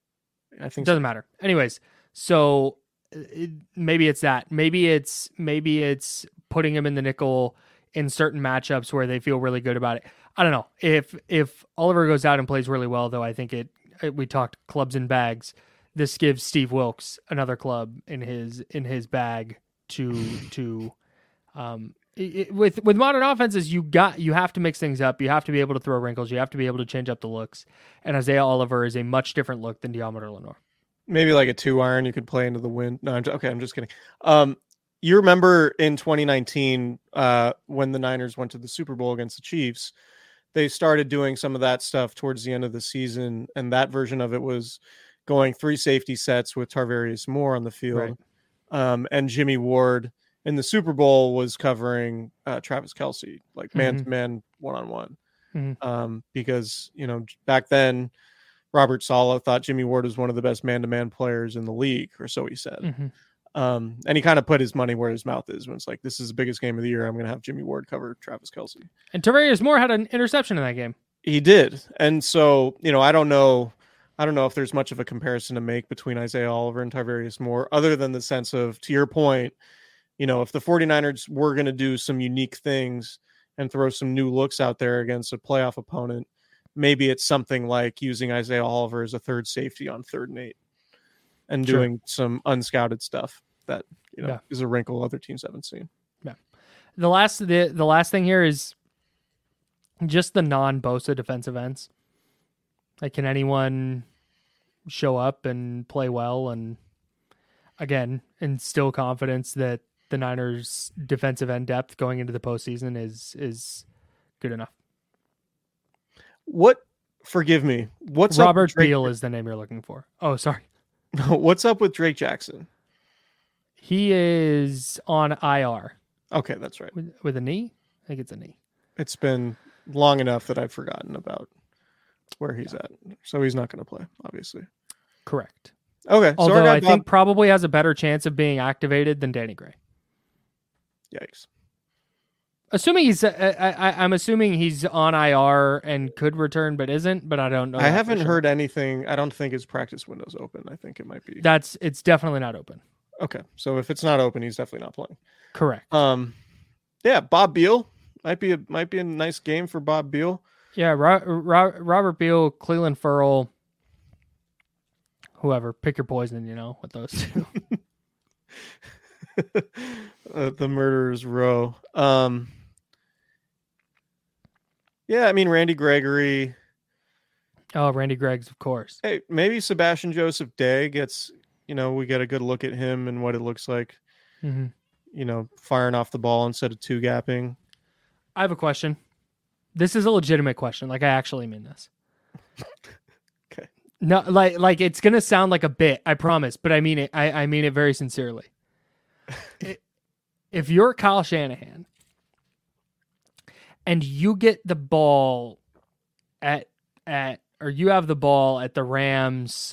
C: I think
B: Doesn't matter. Anyways, so it, maybe it's that. Maybe it's maybe it's putting him in the nickel in certain matchups where they feel really good about it. I don't know. If if Oliver goes out and plays really well, though, I think it, it we talked clubs and bags. This gives Steve Wilkes another club in his in his bag to to um it, it- with with modern offenses, you got you have to mix things up. You have to be able to throw wrinkles. You have to be able to change up the looks. And Isaiah Oliver is a much different look than Deommodore Lenoir.
C: maybe like a two iron you could play into the wind. No, I'm j- okay. I'm just kidding. Um, you remember in twenty nineteen uh, when the Niners went to the Super Bowl against the Chiefs, they started doing some of that stuff towards the end of the season, and that version of it was going three safety sets with Tarvarius Moore on the field,
B: Right.
C: um, and Jimmy Ward in the Super Bowl was covering uh, Travis Kelce, like man to man, one on one, um, because you know back then. Robert Saleh thought Jimmy Ward was one of the best man-to-man players in the league, or so he said.
B: Mm-hmm.
C: Um, and he kind of put his money where his mouth is when it's like, this is the biggest game of the year. I'm going to have Jimmy Ward cover Travis Kelce.
B: And Tarvarius Moore had an interception in that game.
C: He did. And so, you know, I don't know. I don't know if there's much of a comparison to make between Isaiah Oliver and Tarvarius Moore, other than the sense of, to your point, you know, if the 49ers were going to do some unique things and throw some new looks out there against a playoff opponent, maybe it's something like using Isaiah Oliver as a third safety on third and eight and
B: Sure.
C: doing some unscouted stuff that, you know,
B: Yeah.
C: is a wrinkle other teams haven't seen.
B: The last the the last thing here is just the non-Bosa defensive ends. Like, can anyone show up and play well and, again, instill confidence that the Niners' defensive end depth going into the postseason is is good enough?
C: What, forgive me, what's
B: Robert
C: up with Drake,
B: Beal is the name you're looking for. Oh, sorry.
C: what's up with Drake Jackson?
B: He is on I R
C: Okay, that's right.
B: with, with a knee. I think it's a knee.
C: It's been long enough that I've forgotten about where he's at. So he's not going to play, obviously.
B: Correct.
C: Okay. so
B: Although
C: our guy
B: I think
C: Bob-
B: probably has a better chance of being activated than Danny Gray.
C: Yikes.
B: Assuming he's, uh, I, I, I'm assuming he's on I R and could return, but isn't. But I don't know.
C: I
B: that for
C: haven't
B: sure.
C: heard anything. I don't think his practice window's open. I think it might be.
B: That's it's definitely not open.
C: Okay. So if it's not open, he's definitely not playing.
B: Correct.
C: Um, yeah, Bob Beal might be a might be a nice game for Bob Beal.
B: Yeah, Ro- Ro- Robert Beal, Cleveland Furl, whoever, pick your poison. You know, with those two.
C: uh, the murderer's row. Um, yeah, I mean Randy Gregory.
B: Oh, Randy Greggs, of course.
C: Hey, maybe Sebastian Joseph Day gets. You know, we get a good look at him and what it looks like.
B: Mm-hmm.
C: You know, firing off the ball instead of two gapping.
B: I have a question. This is a legitimate question. Like, I actually mean this.
C: Okay.
B: No, like, like it's gonna sound like a bit, I promise, but I mean it. I, I mean it very sincerely. it, if you're Kyle Shanahan and you get the ball at at or you have the ball at the Rams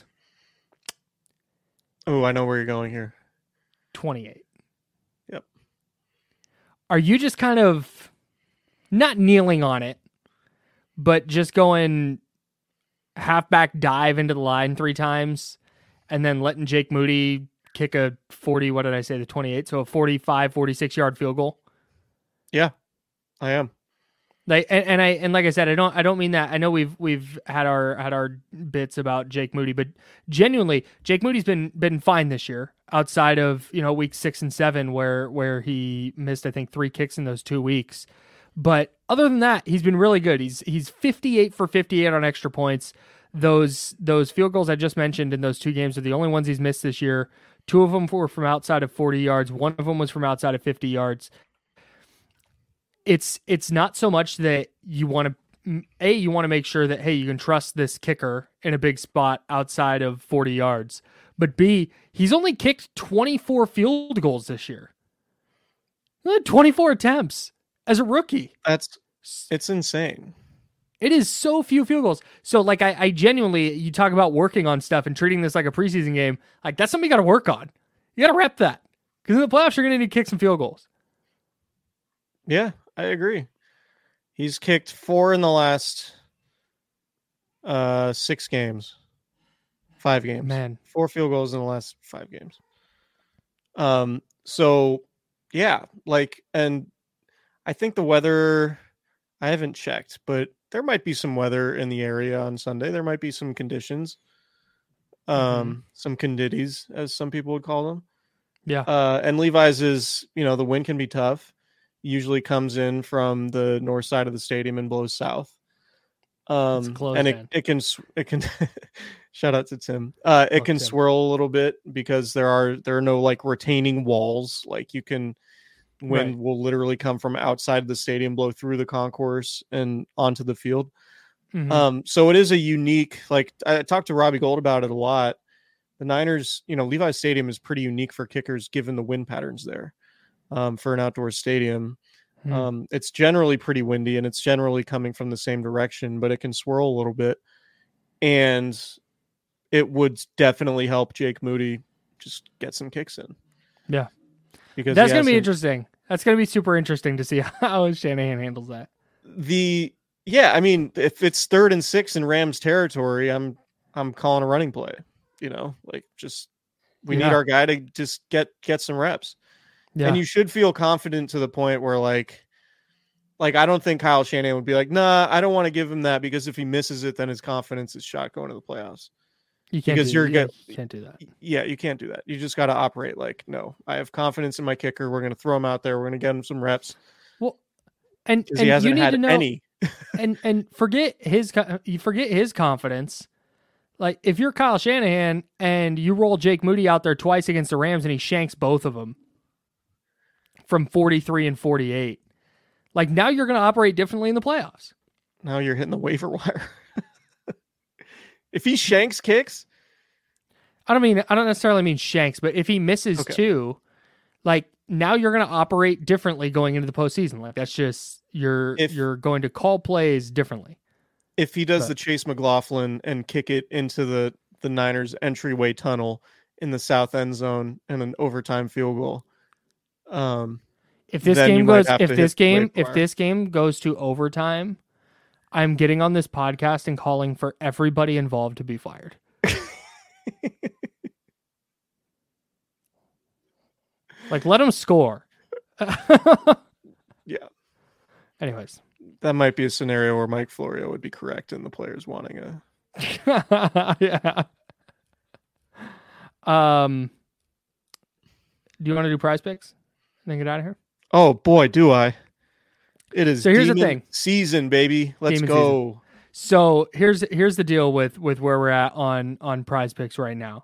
C: Oh, I know where you're going here.
B: twenty-eight.
C: Yep.
B: Are you just kind of not kneeling on it, but just going halfback dive into the line three times and then letting Jake Moody kick a forty, what did I say, the twenty-eight? So a forty-five, forty-six yard field goal?
C: Yeah, I am.
B: Like and, and I and like I said, I don't I don't mean that. I know we've we've had our had our bits about Jake Moody, but genuinely, Jake Moody's been been fine this year, outside of, you know, week six and seven where where he missed, I think, three kicks in those two weeks. But other than that, he's been really good. He's he's fifty-eight for fifty-eight on extra points. Those those field goals I just mentioned in those two games are the only ones he's missed this year. Two of them were from outside of forty yards. One of them was from outside of fifty yards. It's it's not so much that you want to a you want to make sure that, hey, you can trust this kicker in a big spot outside of forty yards, but B, he's only kicked twenty-four field goals this year. twenty-four attempts as a rookie.
C: That's it's insane.
B: It is so few field goals. So like I, I genuinely, you talk about working on stuff and treating this like a preseason game. Like that's something you got to work on. You got to rep that because in the playoffs you're going to need to kick some field goals.
C: Yeah, I agree. He's kicked four in the last uh, six games, five games.
B: Man,
C: four field goals in the last five games. Um. So yeah, like, and I think the weather, I haven't checked, but there might be some weather in the area on Sunday. There might be some conditions, um, mm-hmm. some condities, as some people would call them.
B: Yeah.
C: Uh, and Levi's is, you know, the wind can be tough. Usually comes in from the north side of the stadium and blows south. Um,
B: close,
C: and it,
B: man.
C: it can, it can, shout out to Tim. Uh, it
B: Fuck
C: can
B: Tim.
C: swirl a little bit because there are, there are no like retaining walls. Like you can, wind
B: right.
C: will literally come from outside the stadium, blow through the concourse and onto the field.
B: Mm-hmm.
C: Um, so it is a unique, like I talked to Robbie Gold about it a lot. The Niners, you know, Levi's Stadium is pretty unique for kickers given the wind patterns there. Um, for an outdoor stadium.
B: Hmm.
C: Um, it's generally pretty windy and it's generally coming from the same direction, but it can swirl a little bit. And it would definitely help Jake Moody just get some kicks in.
B: Yeah.
C: Because
B: that's going to be
C: hasn't...
B: interesting. That's going to be super interesting to see how Shanahan handles that.
C: The, yeah, I mean, if it's third and six in Rams territory, I'm, I'm calling a running play, you know, like just, we
B: yeah.
C: need our guy to just get, get some reps.
B: Yeah.
C: And you should feel confident to the point where like, like, I don't think Kyle Shanahan would be like, nah, I don't want to give him that because if he misses it, then his confidence is shot going to the playoffs.
B: You can't
C: because
B: do,
C: you're
B: you
C: get,
B: can't do that.
C: Yeah, you can't do that. You just got to operate like, no, I have confidence in my kicker. We're going to throw him out there. We're going to get him some reps.
B: Well, and, and
C: he hasn't
B: you need
C: had
B: to know,
C: any.
B: and and forget his you forget his confidence. Like if you're Kyle Shanahan and you roll Jake Moody out there twice against the Rams and he shanks both of them from forty-three and forty-eight, like now you're going to operate differently in the playoffs.
C: Now you're hitting the waiver wire. If he shanks kicks,
B: I don't mean I don't necessarily mean shanks, but if he misses
C: okay.
B: two, like now you're going to operate differently going into the postseason. Like that's just you're
C: if,
B: you're going to call plays differently.
C: If he does
B: but.
C: the Chase McLaughlin and kick it into the the Niners entryway tunnel in the south end zone and an overtime field goal. Um,
B: if this game goes, if this game, if this game goes to overtime, I'm getting on this podcast and calling for everybody involved to be fired. Like, let them score.
C: Yeah.
B: Anyways,
C: that might be a scenario where Mike Florio would be correct in the players wanting a.
B: Yeah. Um. Do you want to do prize picks? Then get out of here.
C: Oh boy, do I! It is
B: so here's the
C: demon
B: thing,
C: season, baby. Let's
B: demon
C: go.
B: Season. So here's here's the deal with with where we're at on on prize picks right now.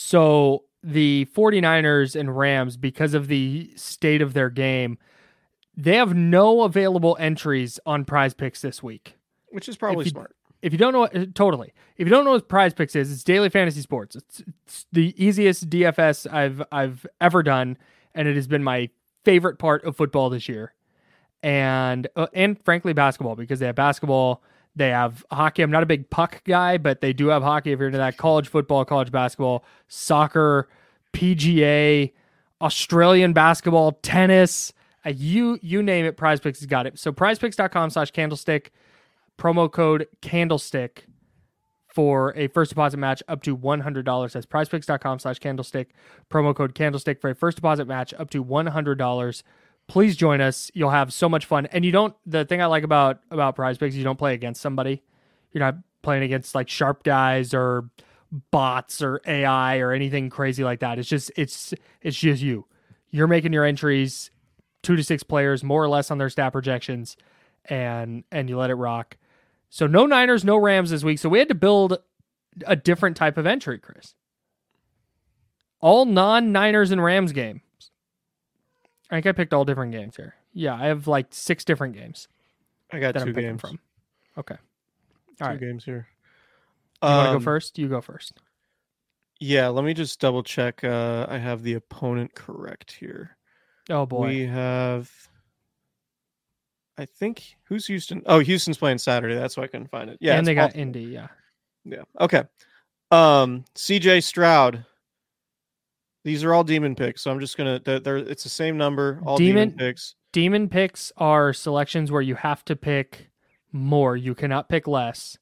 B: So the 49ers and Rams, because of the state of their game, They have no available entries on Prize Picks this week.
C: Which is probably
B: if you,
C: smart.
B: If you don't know what, totally. If you don't know what Prize Picks is, it's daily fantasy sports. It's, it's the easiest D F S I've I've ever done, and it has been my favorite part of football this year. And uh, and frankly basketball, because they have basketball, they have hockey. I'm not a big puck guy, but they do have hockey if you're into that. College football, college basketball, soccer, P G A, Australian basketball, tennis. Uh, you you name it, Prize Picks has got it. So prizepicks.com slash candlestick, promo code candlestick for a first deposit match up to one hundred dollars. That's prizepicks.com slash candlestick, promo code candlestick for a first deposit match up to one hundred dollars. Please join us. You'll have so much fun. And you don't, the thing I like about, about Prize Picks, you don't play against somebody. You're not playing against like sharp guys or bots or A I or anything crazy like that. It's just, it's, it's just you. You're making your entries, two to six players, more or less on their stat projections, and, and you let it rock. So no Niners, no Rams this week. So we had to build a different type of entry, Chris. All non-Niners and Rams games. I think I picked all different games here. Yeah, I have like six different games.
C: I got
B: that
C: two
B: I'm picking
C: games
B: from. Okay.
C: All
B: All
C: two
B: right.
C: games here.
B: You want to
C: Um,
B: go first? You go first.
C: Yeah, let me just double check. Uh, I have the opponent correct here.
B: Oh boy.
C: We have, I think, who's Houston? Oh, Houston's playing Saturday. That's why I couldn't find it. Yeah,
B: and
C: it's
B: they got
C: Baltimore.
B: Indy. Yeah.
C: Yeah. Okay. Um, C J Stroud. These are all demon picks, so I'm just gonna. They're, they're it's the same number. All demon,
B: Demon-
C: picks.
B: Demon picks are selections where you have to pick more. You cannot pick less,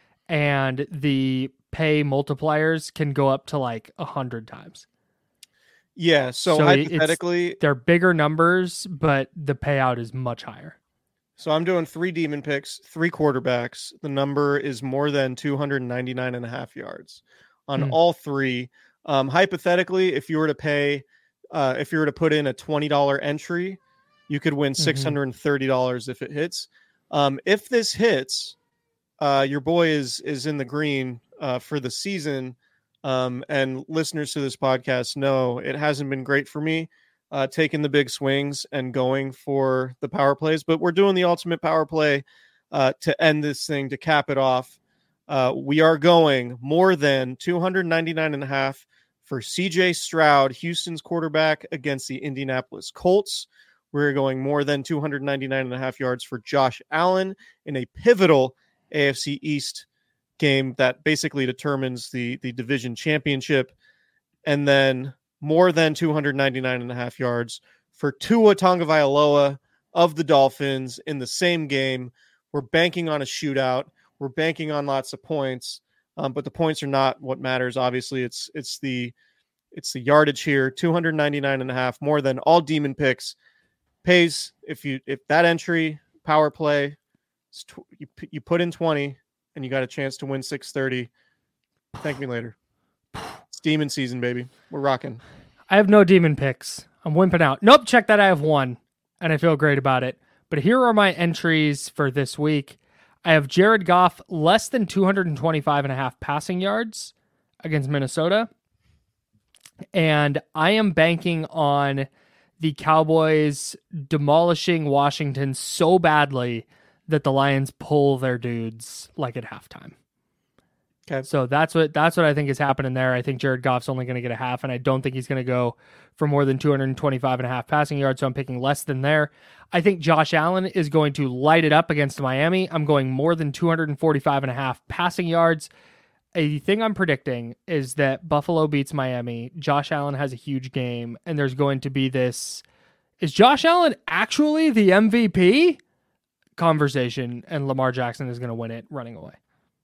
B: and the pay multipliers can go up to like a hundred times.
C: Yeah. So,
B: So it's-
C: hypothetically,
B: They're bigger numbers, but the payout is much higher.
C: so I'm doing three demon picks, three quarterbacks. The number is more than two ninety-nine and a half yards on
B: Hmm.
C: all three. Um, hypothetically, if you were to pay, uh, if you were to put in a twenty dollars entry, you could win six hundred thirty dollars if it hits. Um, if this hits, uh, your boy is is in the green uh, for the season. Um, and listeners to this podcast know it hasn't been great for me uh, taking the big swings and going for the power plays, but we're doing the ultimate power play uh, to end this thing, to cap it off. Uh, we are going more than two ninety-nine and a half for C J Stroud, Houston's quarterback, against the Indianapolis Colts. We're going more than two ninety-nine and a half yards for Josh Allen in a pivotal A F C East game that basically determines the, the division championship. And then more than two ninety-nine and a half yards for Tua Tagovailoa of the Dolphins in the same game. We're banking on a shootout. We're banking on lots of points. Um, but the points are not what matters. Obviously, it's it's the it's the yardage here. two ninety-nine and a half, more than all demon picks. Pays if you if that entry power play, tw- you you put in twenty and you got a chance to win six thirty. Thank me later. It's demon season, baby. We're rocking.
B: I have no demon picks. I'm wimping out. Nope, check that. I have one, and I feel great about it. But here are my entries for this week. I have Jared Goff less than two twenty-five and a half passing yards against Minnesota. And I am banking on the Cowboys demolishing Washington so badly that the Lions pull their dudes like at halftime.
C: Okay.
B: So that's what that's what I think is happening there. I think Jared Goff's only going to get a half, and I don't think he's going to go for more than two twenty-five and a half passing yards, so I'm picking less than there. I think Josh Allen is going to light it up against Miami. I'm going more than two forty-five and a half passing yards. A thing I'm predicting is that Buffalo beats Miami. Josh Allen has a huge game, and there's going to be this, is Josh Allen actually the M V P conversation, and Lamar Jackson is going to win it running away.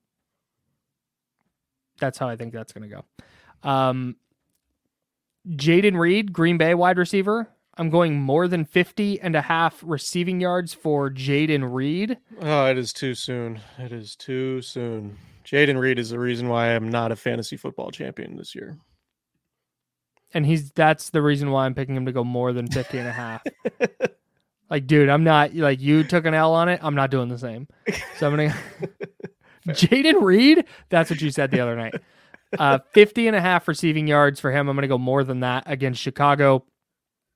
B: That's how I think that's going to go. Um, Jaden Reed, Green Bay wide receiver. I'm going more than fifty and a half receiving yards for Jaden Reed.
C: Oh, it is too soon. It is too soon. Jaden Reed is the reason why I'm not a fantasy football champion this year.
B: And he's that's the reason why I'm picking him to go more than fifty and a half. Like, dude, I'm not, like, you took an L on it. I'm not doing the same. So I'm going to... Jaden Reed, that's what you said the other night. Uh, fifty and a half receiving yards for him. I'm going to go more than that against Chicago.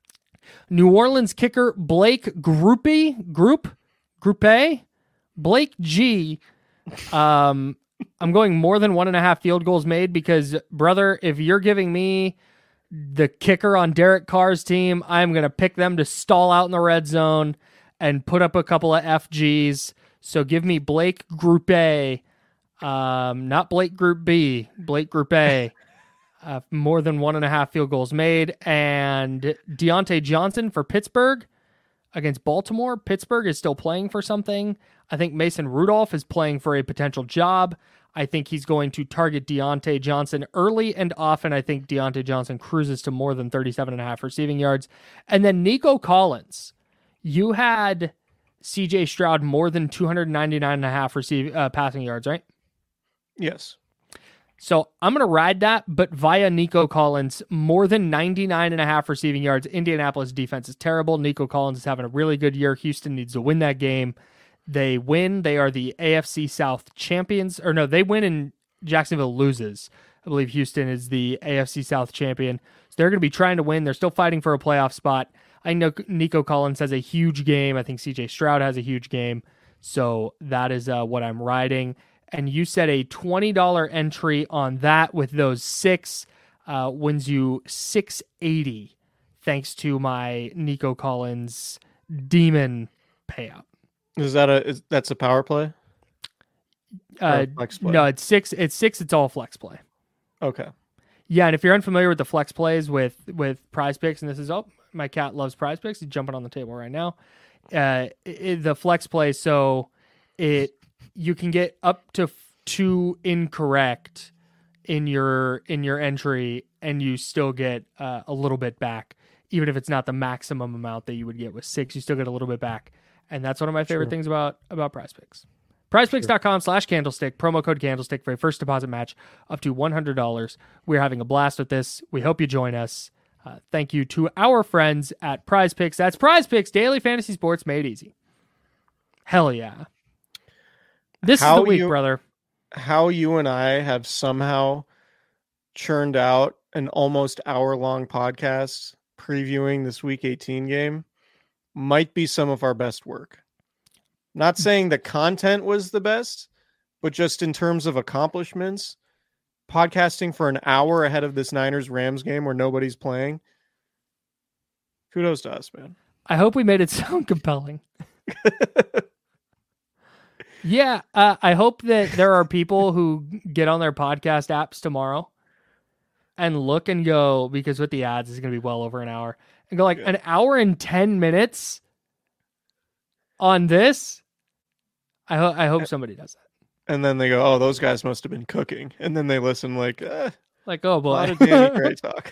B: New Orleans kicker Blake Groupie, Group, Groupe, Blake G. Um, I'm going more than one and a half field goals made because, brother, if you're giving me the kicker on Derek Carr's team, I'm going to pick them to stall out in the red zone and put up a couple of F Gs. So give me Blake Group A, um, not Blake Group B, Blake Group A. Uh, more than one and a half field goals made. And Deontay Johnson for Pittsburgh against Baltimore. Pittsburgh is still playing for something. I think Mason Rudolph is playing for a potential job. I think he's going to target Deontay Johnson early and often. I think Deontay Johnson cruises to more than thirty-seven and a half receiving yards. And then Nico Collins. You had C J Stroud more than two ninety-nine and a half receive, uh, passing yards, right?
C: Yes.
B: So I'm going to ride that, but via Nico Collins, more than ninety-nine and a half receiving yards. Indianapolis defense is terrible. Nico Collins is having a really good year. Houston needs to win that game. They win. They are the A F C South champions. Or no, they win and Jacksonville loses. I believe Houston is the A F C South champion. So they're going to be trying to win. They're still fighting for a playoff spot. I know Nico Collins has a huge game. I think C J Stroud has a huge game. So that is uh, what I'm riding. And you said a twenty dollars entry on that with those six uh, wins you six eighty thanks to my Nico Collins demon payout.
C: Is that a is, that's a power play?
B: Uh,
C: flex play?
B: No, it's six. It's six. It's all flex play.
C: Okay.
B: Yeah, and if you're unfamiliar with the flex plays with with Prize Picks, and this is oh my cat loves Prize Picks. He's jumping on the table right now. Uh, it, the flex play, so it. You can get up to two incorrect in your in your entry, and you still get uh, a little bit back, even if it's not the maximum amount that you would get with six. You still get a little bit back, and that's one of my favorite
C: Sure.
B: things about about Prize Picks. PrizePicks dot com slash Candlestick promo code Candlestick for a first deposit match up to one hundred dollars. We're having a blast with this. We hope you join us. Uh, thank you to our friends at Prize Picks. That's Prize Picks, daily fantasy sports made easy. Hell yeah. This
C: How
B: is the week,
C: you-
B: brother.
C: How you and I have somehow churned out an almost hour-long podcast previewing this Week eighteen game might be some of our best work. Not saying the content was the best, but just in terms of accomplishments, podcasting for an hour ahead of this Niners-Rams game where nobody's playing, kudos to us, man.
B: I hope we made it sound compelling. Yeah, uh, I hope that there are people who get on their podcast apps tomorrow and look and go, because with the ads, it's going to be well over an hour, and go like
C: Yeah.
B: an hour and ten minutes on this. I, ho- I hope somebody does that.
C: And then they go, oh, those guys must have been cooking. And then they listen like, eh,
B: Like, oh
C: a lot
B: boy.
C: of Danny Gray talk.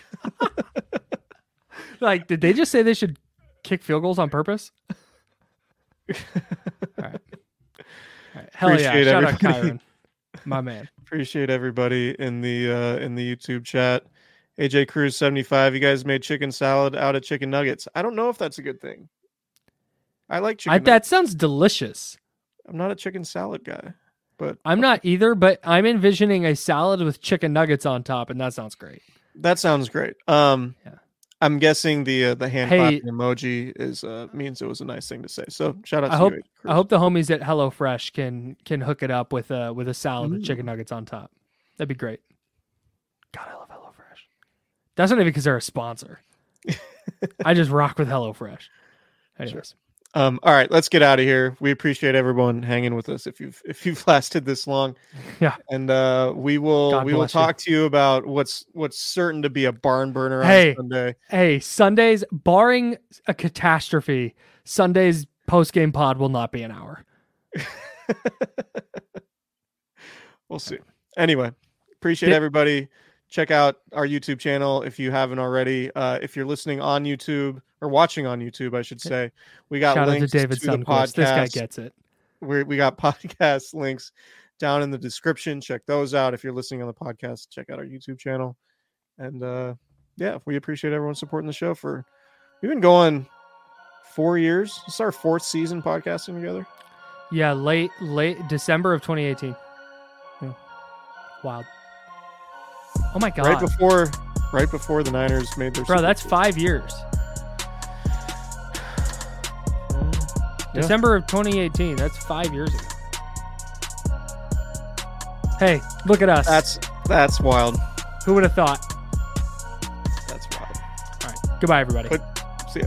B: Like, did they just say they should kick field goals on purpose? All right. All right. Hell
C: Appreciate
B: yeah. Shout out
C: everybody.
B: Kyron. My man.
C: Appreciate everybody in the uh, in the YouTube chat. A J Cruz seventy-five. You guys made chicken salad out of chicken nuggets. I don't know if that's a good thing. I like chicken.
B: I,
C: nuggets.
B: that sounds delicious.
C: I'm not a chicken salad guy, but
B: I'm not either, but I'm envisioning a salad with chicken nuggets on top, and that sounds great.
C: that sounds great. Um,
B: Yeah.
C: I'm guessing the uh, the hand
B: Hey-
C: clapping emoji is uh, means it was a nice thing to say. So shout out
B: I
C: to
B: hope
C: you, A J Cruz.
B: I hope the homies at HelloFresh can can hook it up with a with a salad with chicken nuggets on top. That'd be great. God, I love HelloFresh. That's not even because they're a sponsor. I just rock with HelloFresh. Anyways,
C: Um, all right, let's get out of here. We appreciate everyone hanging with us if you've if you've lasted this long.
B: Yeah.
C: And uh, we will
B: God
C: we will
B: bless you.
C: talk to you about what's what's certain to be a barn burner on
B: Hey.
C: Sunday.
B: hey, Sundays, barring a catastrophe, Sundays post game pod will not be an hour.
C: We'll see. Anyway, appreciate
B: Yeah.
C: everybody. Check out our YouTube channel if you haven't already. Uh, if you're listening on YouTube or watching on YouTube, I should say, we got
B: Shout out to
C: links
B: David
C: to the
B: Sunquist.
C: podcast.
B: This guy gets it.
C: we we got podcast links down in the description. Check those out. If you're listening on the podcast, check out our YouTube channel. And uh, yeah, we appreciate everyone supporting the show. For we've been going four years. This is our fourth season podcasting together.
B: Yeah, late late December of twenty eighteen.
C: Yeah.
B: Wild. Oh my god.
C: Right before, right before the Niners made their
B: Bro,
C: Super
B: that's
C: Bowl.
B: five years.
C: Yeah.
B: December of twenty eighteen. That's five years ago. Hey, look at us.
C: That's that's wild.
B: Who would have thought?
C: That's wild.
B: All right. Goodbye, everybody.
C: But see ya.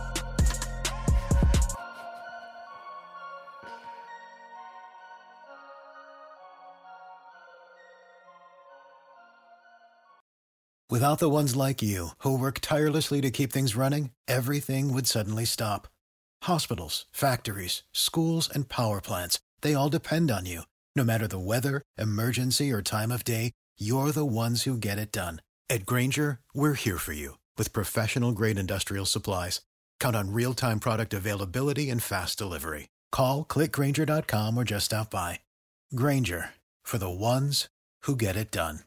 G: Without the ones like you, who work tirelessly to keep things running, everything would suddenly stop. Hospitals, factories, schools, and power plants, they all depend on you. No matter the weather, emergency, or time of day, you're the ones who get it done. At Grainger, we're here for you with professional-grade industrial supplies. Count on real-time product availability and fast delivery. Call, click Grainger dot com, or just stop by. Grainger, for the ones who get it done.